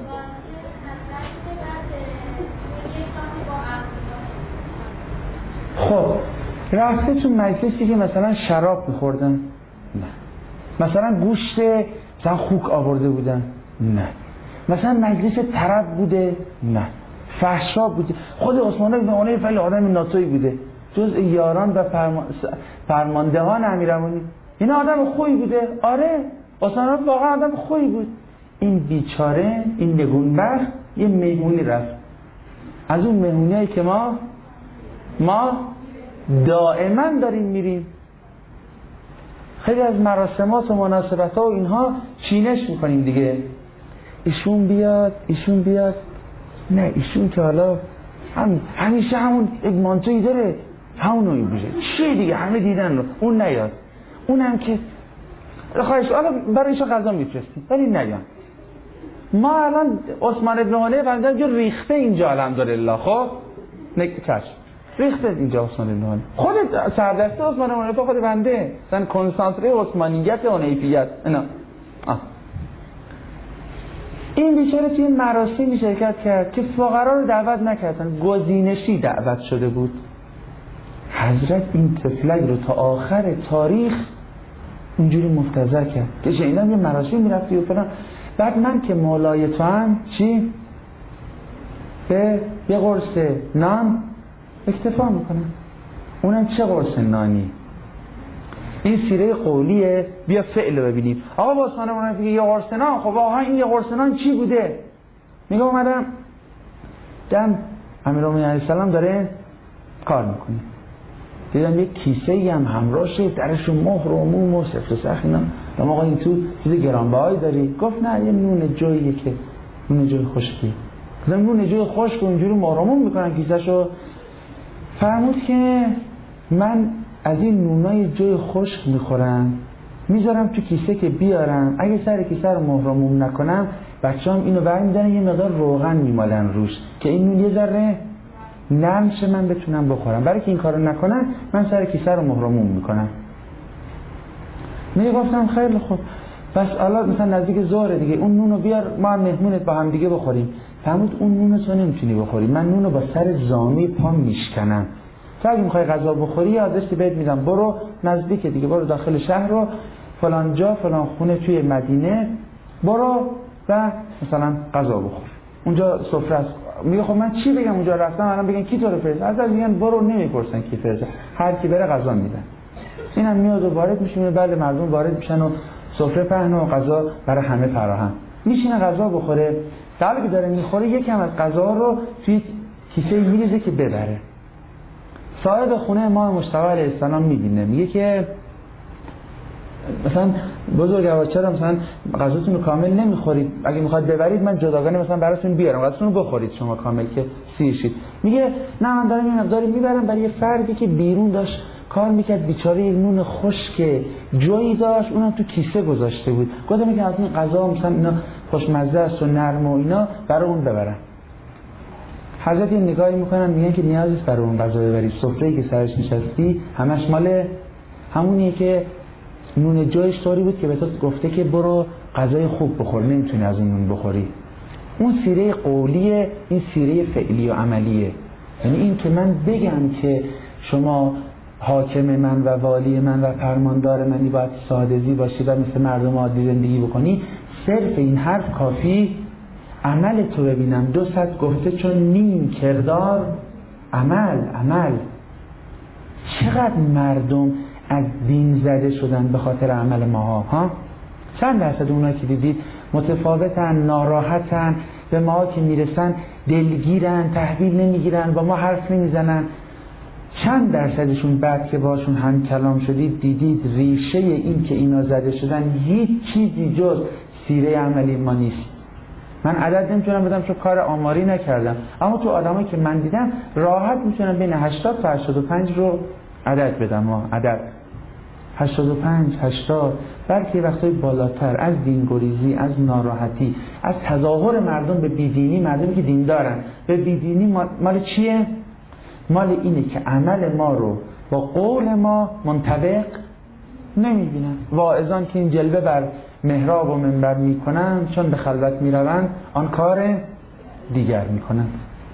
خب رفته تو مجلسی که مثلا شراب میخوردن؟ نه. مثلا گوشت مثلا خوک آورده بودن؟ نه. مثلا مجلس طرب بوده؟ نه. فحشا بوده؟ خود عثمان بن حنیف ولی آدم ناتویی بوده، جز یاران و فرماندهان امیرالمومنین. این آدم خوبی بوده؟ آره عثمان واقعا آدم خوبی بود. این بیچاره، این نگونبخت یه مهمونی رفت، از اون مهمونیایی که ما دائما داریم میریم، خیلی از مراسمات و مناسبت ها و اینها چینش میکنیم دیگه. ایشون بیاد نه ایشون که حالا همیشه همون یک مانتویی داره، همونو میبوشه، چیه دیگه همه دیدن رو، اون نیاد. اونم که خواهش حالا برای ایشون غذا میفرستیم ولی نیاد. ما الان عثمان ابن حنیف فهمیدن جو ریخته اینجا الحمدلله. خب چشم ریخته اینجا عثمان بن حنیفه، خود سردسته عثمان بن حنیفه، خود بنده مثلا کنسانتره عثمانیت و حنیفیت اینا. این بیچاره توی مراسمی شرکت کرد که فقرا رو دعوت نکردن، گزینشی دعوت شده بود. حضرت این طفلک رو تا آخر تاریخ اونجوری مفتضح کرد که شنیدم یه مراسم میرفتی و فلان، بعد من که مولای تو هم چی؟ به یه قرص نان اکتفا میکنم. اونم چه قرص نانی؟ این سیره قولیه، بیا فعل رو ببینیم. آقا با عثمان بن حنیفه یه قرص نان، خب آها این یه قرص نان چی بوده؟ میگه اومدم دم امیرالمومنین علیه السلام داره کار میکنه، دیدم یک کیسه‌ای هم همراهشه، درش مهر و موم و سفت و سخت اینا. گفتم آقا این تو چیز گرانبهایی داری؟ گفت نه، یه نون جوییه که نون جوی خشکی. گفتم نون جوی خشک اونجوری مهر و موم میکنن کیسه‌شو؟ فرمود که من از این نونای جوی خشک میخورم، میذارم تو کیسه که بیارم، اگه سر کیسه رو مهر و موم نکنم بچه‌ام اینو برمی‌دارن یه مقدار روغن میمالن روش که این نون یه ذره نرم شه من بتونم بخورم. برای که این کارو نکنن من سر کیسه رو مهر و موم میکنم. گفتم خیلی خوب، بس الان مثلا نزدیک ظهر دیگه اون نونو بیار ما هم مهمونت با هم دیگه بخوریم. فرمود اون نونو تو نمیتونی بخوری، من نونو با سر زانوی پام میشکنم. تو اگه میخوای غذا بخوری آدرسی بهت میدم، برو نزدیک دیگه، برو داخل شهر رو فلان جا فلان خونه توی مدینه برو و مثلا غذا بخور، اونجا سفره است. میگه خب من چی بگم اونجا رفتم الان بگن کی تو رو فرستاد؟ از میگن برو، نمیپرسن کی فرستاد، هر کی بره غذا میدن. اینم میاد و وارد میشه، بله مردم وارد میشن و سفره پهن و غذا برای همه فراهم، میشینه غذا بخوره. در حالی که داره میخوره یکم از غذا رو توی کیسه میریزه که ببره. صاحب خونه امام مجتبی علیه السلام میبینه، میگه که مثلا بزرگوار چرا مثلا غذاتون رو کامل نمیخورید؟ اگه میخواد ببرید من جداگانه مثلا براتون بیارم، غذاتون رو بخورید شما کامل که سیر شید. میگه نه من دارم یه مقداری میبرم برای یه فردی که بیرون داشت کار میکرد، بیچاره یه نون خشک جویی داشت اونم تو کیسه گذاشته بود، گفتم میگه از این غذا مثلا اینا خوشمزه است و نرم و اینا برای اون ببرم. حضرت یه نگاهی میکنن میگن که نیازی نیست برای اون غذا ببری، سفره‌ای که سرش نشستی همش مال همونیه که نون جویش طوری بود که به تو گفته که برو غذای خوب بخور، نمیتونی از اون نون بخوری. اون سیره قولیه، این سیره فعلی و عملیه. یعنی این که من بگم که شما حاکم من و والی من و فرماندار منی، باید ساده‌زی باشی و مثل مردم عادی زندگی بکنی، صرف این حرف کافی. عمل تو ببینم 200 گفته چون نیم کردار عمل. چقدر مردم از دین زده شدن به خاطر عمل ماها ها؟ چند درصد اونایی که دیدید متفاوتن، ناراحتن، به ما که میرسن دلگیرن، تحویل نمیگیرن، با ما حرف نمیزنن؟ چند درصدشون بعد که باشون هم کلام شدید دیدید ریشه این که اینا زده شدن هیچ چیزی جز سیره عملی ما نیست؟ من عدد نمیتونم بدم چون کار آماری نکردم، اما تو آدمایی که من دیدم راحت میتونم بین 80 تا 85 رو عدد بدم. عدد 85 80، بلکه وقتای بالاتر از دینگریزی، از ناراحتی، از تظاهر مردم به بیدینی، مردمی که دین دارن به بیدینی، مال چیه؟ مال اینه که عمل ما رو با قول ما منطبق نمیبینن. واعظان که این جلوه بر محراب و منبر میکنن چون به خلوت میروند آن کار دیگر میکنن.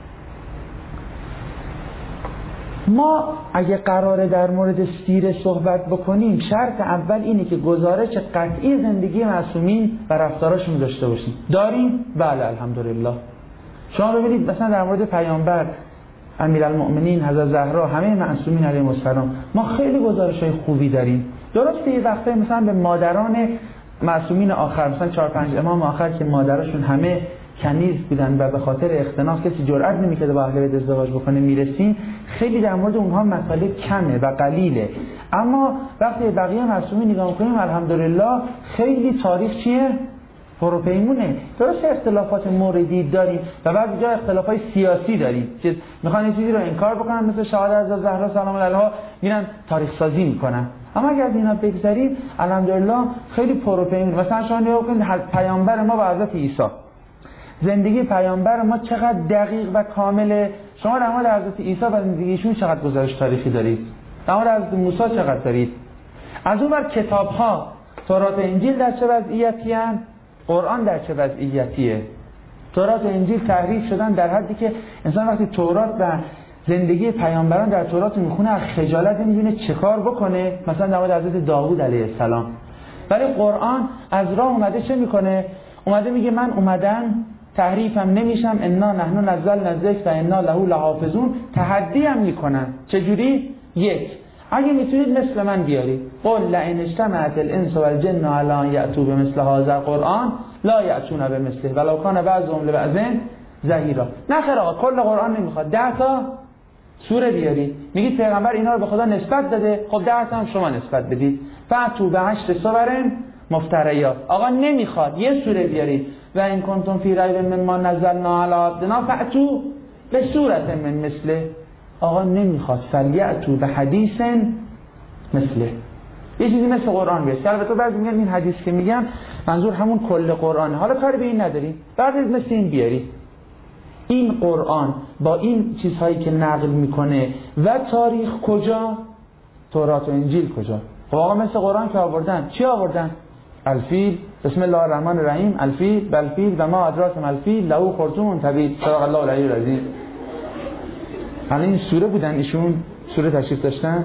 ما اگه قراره در مورد سیره صحبت بکنیم شرط اول اینه که گزارش قطعی زندگی معصومین و رفتاراشون داشته باشیم. داریم؟ بله الحمدلله. شما ببینید مثلا در مورد پیامبر امیرالمؤمنین حضرت زهرا، همه معصومین علیهم السلام ما خیلی گزارش‌های خوبی داریم. درسته یه وقته مثلا به مادران معصومین آخر، مثلا 4-5 امام آخر که مادرشون همه کنیز بودن و به خاطر اختناق کسی جرئت نمی‌کرد با اهل بیت ازدواج بکنه میرسیم، خیلی در مورد اونها مطالب کمه و قلیله. اما وقتی بقیه معصومین نگاه می‌کنیم الحمدلله خیلی تاریخ چیه؟ پروپیمونه. درسته اختلافات موردی داریم و بعضی جا اختلافات سیاسی داریم که میخوان این چیزی رو انکار بکنن، مثل شهادت از زهرا سلام علیها میرن تاریخ سازی میکنن. اما اگر از اینا بگذریم الحمدلله خیلی پروپیمون. مثلا شما نگاه کنید پیامبر ما با حضرت عیسی، زندگی پیامبر ما چقدر دقیق و کامله. شما در مورد حضرت عیسی و زندگیشون چقدر گزارش تاریخی دارید؟ در مورد حضرت موسی چقدر دارید؟ از اون ور کتاب‌ها تورات و انجیل در چه وضعیتی هستند؟ قرآن در چه وضعیتیه؟ تورات و انجیل تحریف شدن در حدی که انسان وقتی تورات و زندگی پیامبران در تورات میخونه از خجالت نمیدونه چه کار بکنه. مثلا در مورد حضرت داوود علیه السلام. ولی قرآن از راه اومده چه میکنه؟ اومده میگه من اومدم تحریفم نمیشم، انا نحن نزلنا الذکر و انا له لحافظون. تحدی هم میکنن. چجوری؟ یک، اگه میتونید مثل من بیارید، قل لئن اجتمعت الانس والجن علی ان یأتوا بمثل هذا القرآن لا یأتون بمثله ولو کان بعضهم لبعض ظهیرا. نه خیر آقا، کل قرآن نمیخواد، 10 تا سوره بیارید. میگید پیغمبر اینا رو به خدا نسبت داده، خب 10 تا هم شما نسبت بدید. فاتوا بعشر سور مفتریات. آقا نمیخواد، یه سوره بیارید. و ان کنتم فی ریب مما نزلنا علی عبدنا فاتوا بسوره من مثله. آقا نمیخواد، فلیأتوا بحدیث مثله. یه چیزی مثل قرآن بیارید. البته بعضی میگن این حدیث که میگم منظور همون کل قرآنه. حالا کاری به این نداریم، بعد مثل این بیارید. این قرآن با این چیزهایی که نقل میکنه و تاریخ کجا؟ تورات و انجیل کجا؟ خب آقا مثل قرآن که آوردن، چی آوردن؟ الفیل، بسم الله الرحمن الرحیم، الفیل بالفیل و ما ادراک ما الفیل له خرطوم طویل صدق الله العلی العظیم. حالا این سوره بودن، ایشون سوره تشریف داشتن.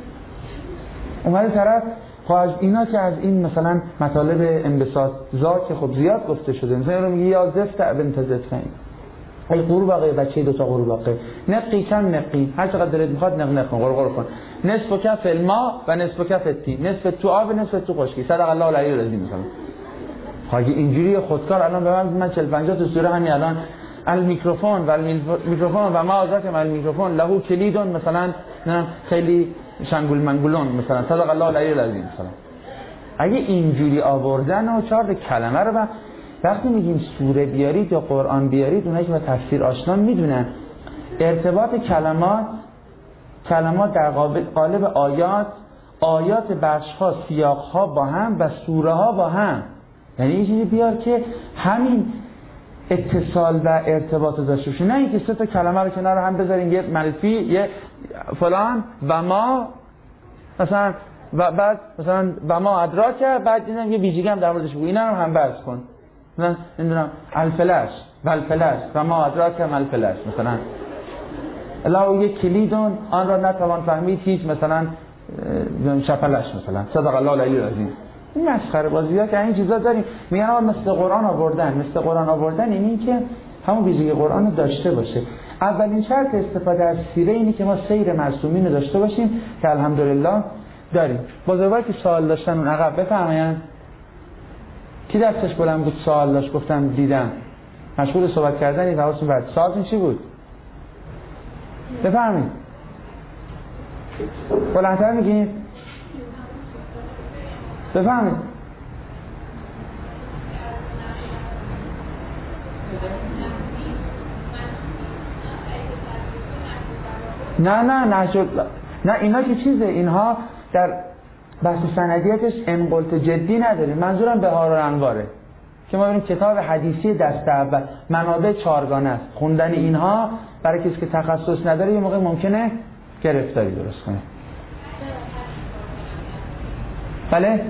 اومده طرف خواهد اینا که از این مثلا مطالب انبساط ذات که خب زیاد گفته شده، مثلا رو میگه یا زفت بنت زفتین ای قورباغه بچه 2 تا قورباغه نقی کم نقی، هر چقدر دلت میخواد نق نق کن، غرغر کن، نصف کف الماء و نصف کف التین، نصف تو آب نصف تو خشکی، صدق الله العلی العظیم. مثلا خاگه اینجوری خودکار الان به من 40 50 تا سوره همین الان المیکروفون و المیکروفون و ما ازات المیکروفون له کلیدون مثلا نه خیلی شنگول منگولون مثلا صدق الله العلی العظیم. مثلا اگه اینجوری آوردن و 4 کلمه رو وقتی میگیم سوره بیارید یا قرآن بیارید، اونایی که با تفسیر آشنا میدونن ارتباط کلمات در قالب آیات بخش‌ها، سیاق‌ها با هم و سوره‌ها با هم. یعنی یه چیزی بیار که همین اتصال و ارتباط داشته باشه، نه اینکه 3 تا کلمه رو کنار هم بذاریم، یه منفی یه فلان و ما مثلا و بعد مثلا و ما ادراک، بعد اینم یه ویژگی هم در موردش بگو، اینا هم بحث کن. مثلا نمیدونم الفلش و الفلش و ما ادراک هم الفلش مثلا الله یک کلیدون آن را نتوان فهمید هیچ مثلا شپلش مثلا صدق الله العلی العظیم. این مسخره بازی‌ها که این چیزا داریم. میگن آقا مثل قرآن آوردن این که همون ویژگی قرآن رو داشته باشه. اولین شرط استفاده از سیره اینه که ما سیر معصومین رو داشته باشیم که الحمدلله داریم. بزرگوار که سوال داشتن اون عقب بفرمایید. کی دستش بلند بود سوال داشت؟ گفتم دیدم. مشغول صحبت کردنی و حواستون بعد سوالتون چی بود؟ بفرمایید. بلندتر میگید؟ بفرمایید. نه اینا که چیزه، اینها در بحث سندیتش انقلت جدی نداریم. منظورم بهار و انواره که ما ببینیم کتاب حدیثی دست اول منابع 4 گانه است. خوندن اینها برای کسی که تخصص نداره یه موقع ممکنه گرفتاری درست کنه. بله؟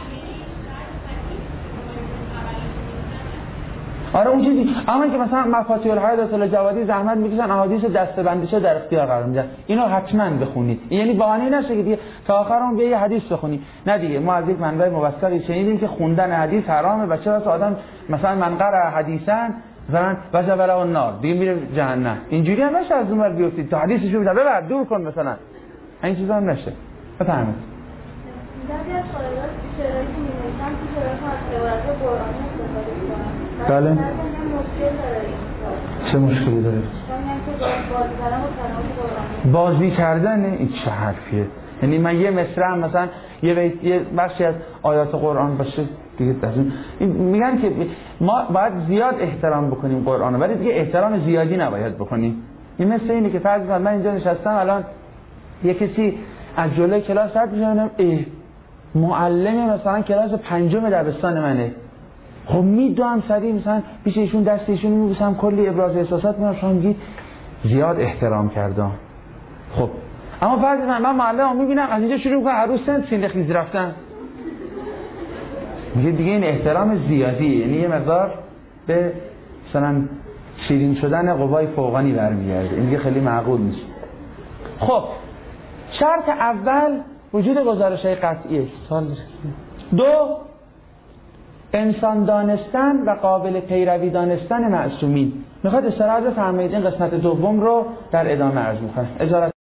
آره اون چیزی، اما که مثلا مفاتیح الحیات الجوادی زحمت میکشن احادیث دسته‌بندی‌شو در اختیار قرار میدن، اینو حتما بخونید. یعنی بهانه نشه که دیگه تا آخر اون یه حدیث بخونید. نه دیگه، ما از یک منبع موثقی شنیدیم که خوندن حدیث حرامه و چرا آدم مثلا من قرأ حدیثا زن وجب له النار دیگه میره جهنم. اینجوری هم نشه از اون ور بیفتید تا حدیثشو ببر دور کن مثلا. این چیزا هم نشه. بفهمید.
بعضی از قرائن‌ها چرایی که می‌نویسن تو شرایط از قرآن استفاده می‌کنن.
بله. چه مشکلی داره؟ بازی کردن این چه حرفیه؟ یعنی من یه مصرع مثلا یه بخشی از آیات قرآن باشه دیگه میگن که ما باید زیاد احترام بکنیم قرآن، ولی دیگه احترام زیادی نباید بکنیم. این مثل اینه که فرض کن من اینجا نشستم الان یه کسی از جلوی کلاس رد می‌کنه، معلم مثلا کلاس 5 دبستان منه، خب میدونم سریع مثلا پیش ایشون دست ایشون میبوسم کلی ابراز احساسات میکنم، شما میگید زیاد احترام کردم. خب اما فرض من معلم میبینم از اینجا شروع کنه هر روز سینه خیز رفتن، میگه دیگه این احترام زیادی، یعنی یه مقدار به مثلا شیرین شدن قوای فوقانی برمیگرده، این دیگه خیلی معقول نیست. خب شرط اول وجود گزارش‌های قطعیه. دو، انسان دانستن و قابل پیروی دانستن معصومین. میخواد استراحت بفرمایید، این قسمت دوم رو در ادامه عرض می‌کنم.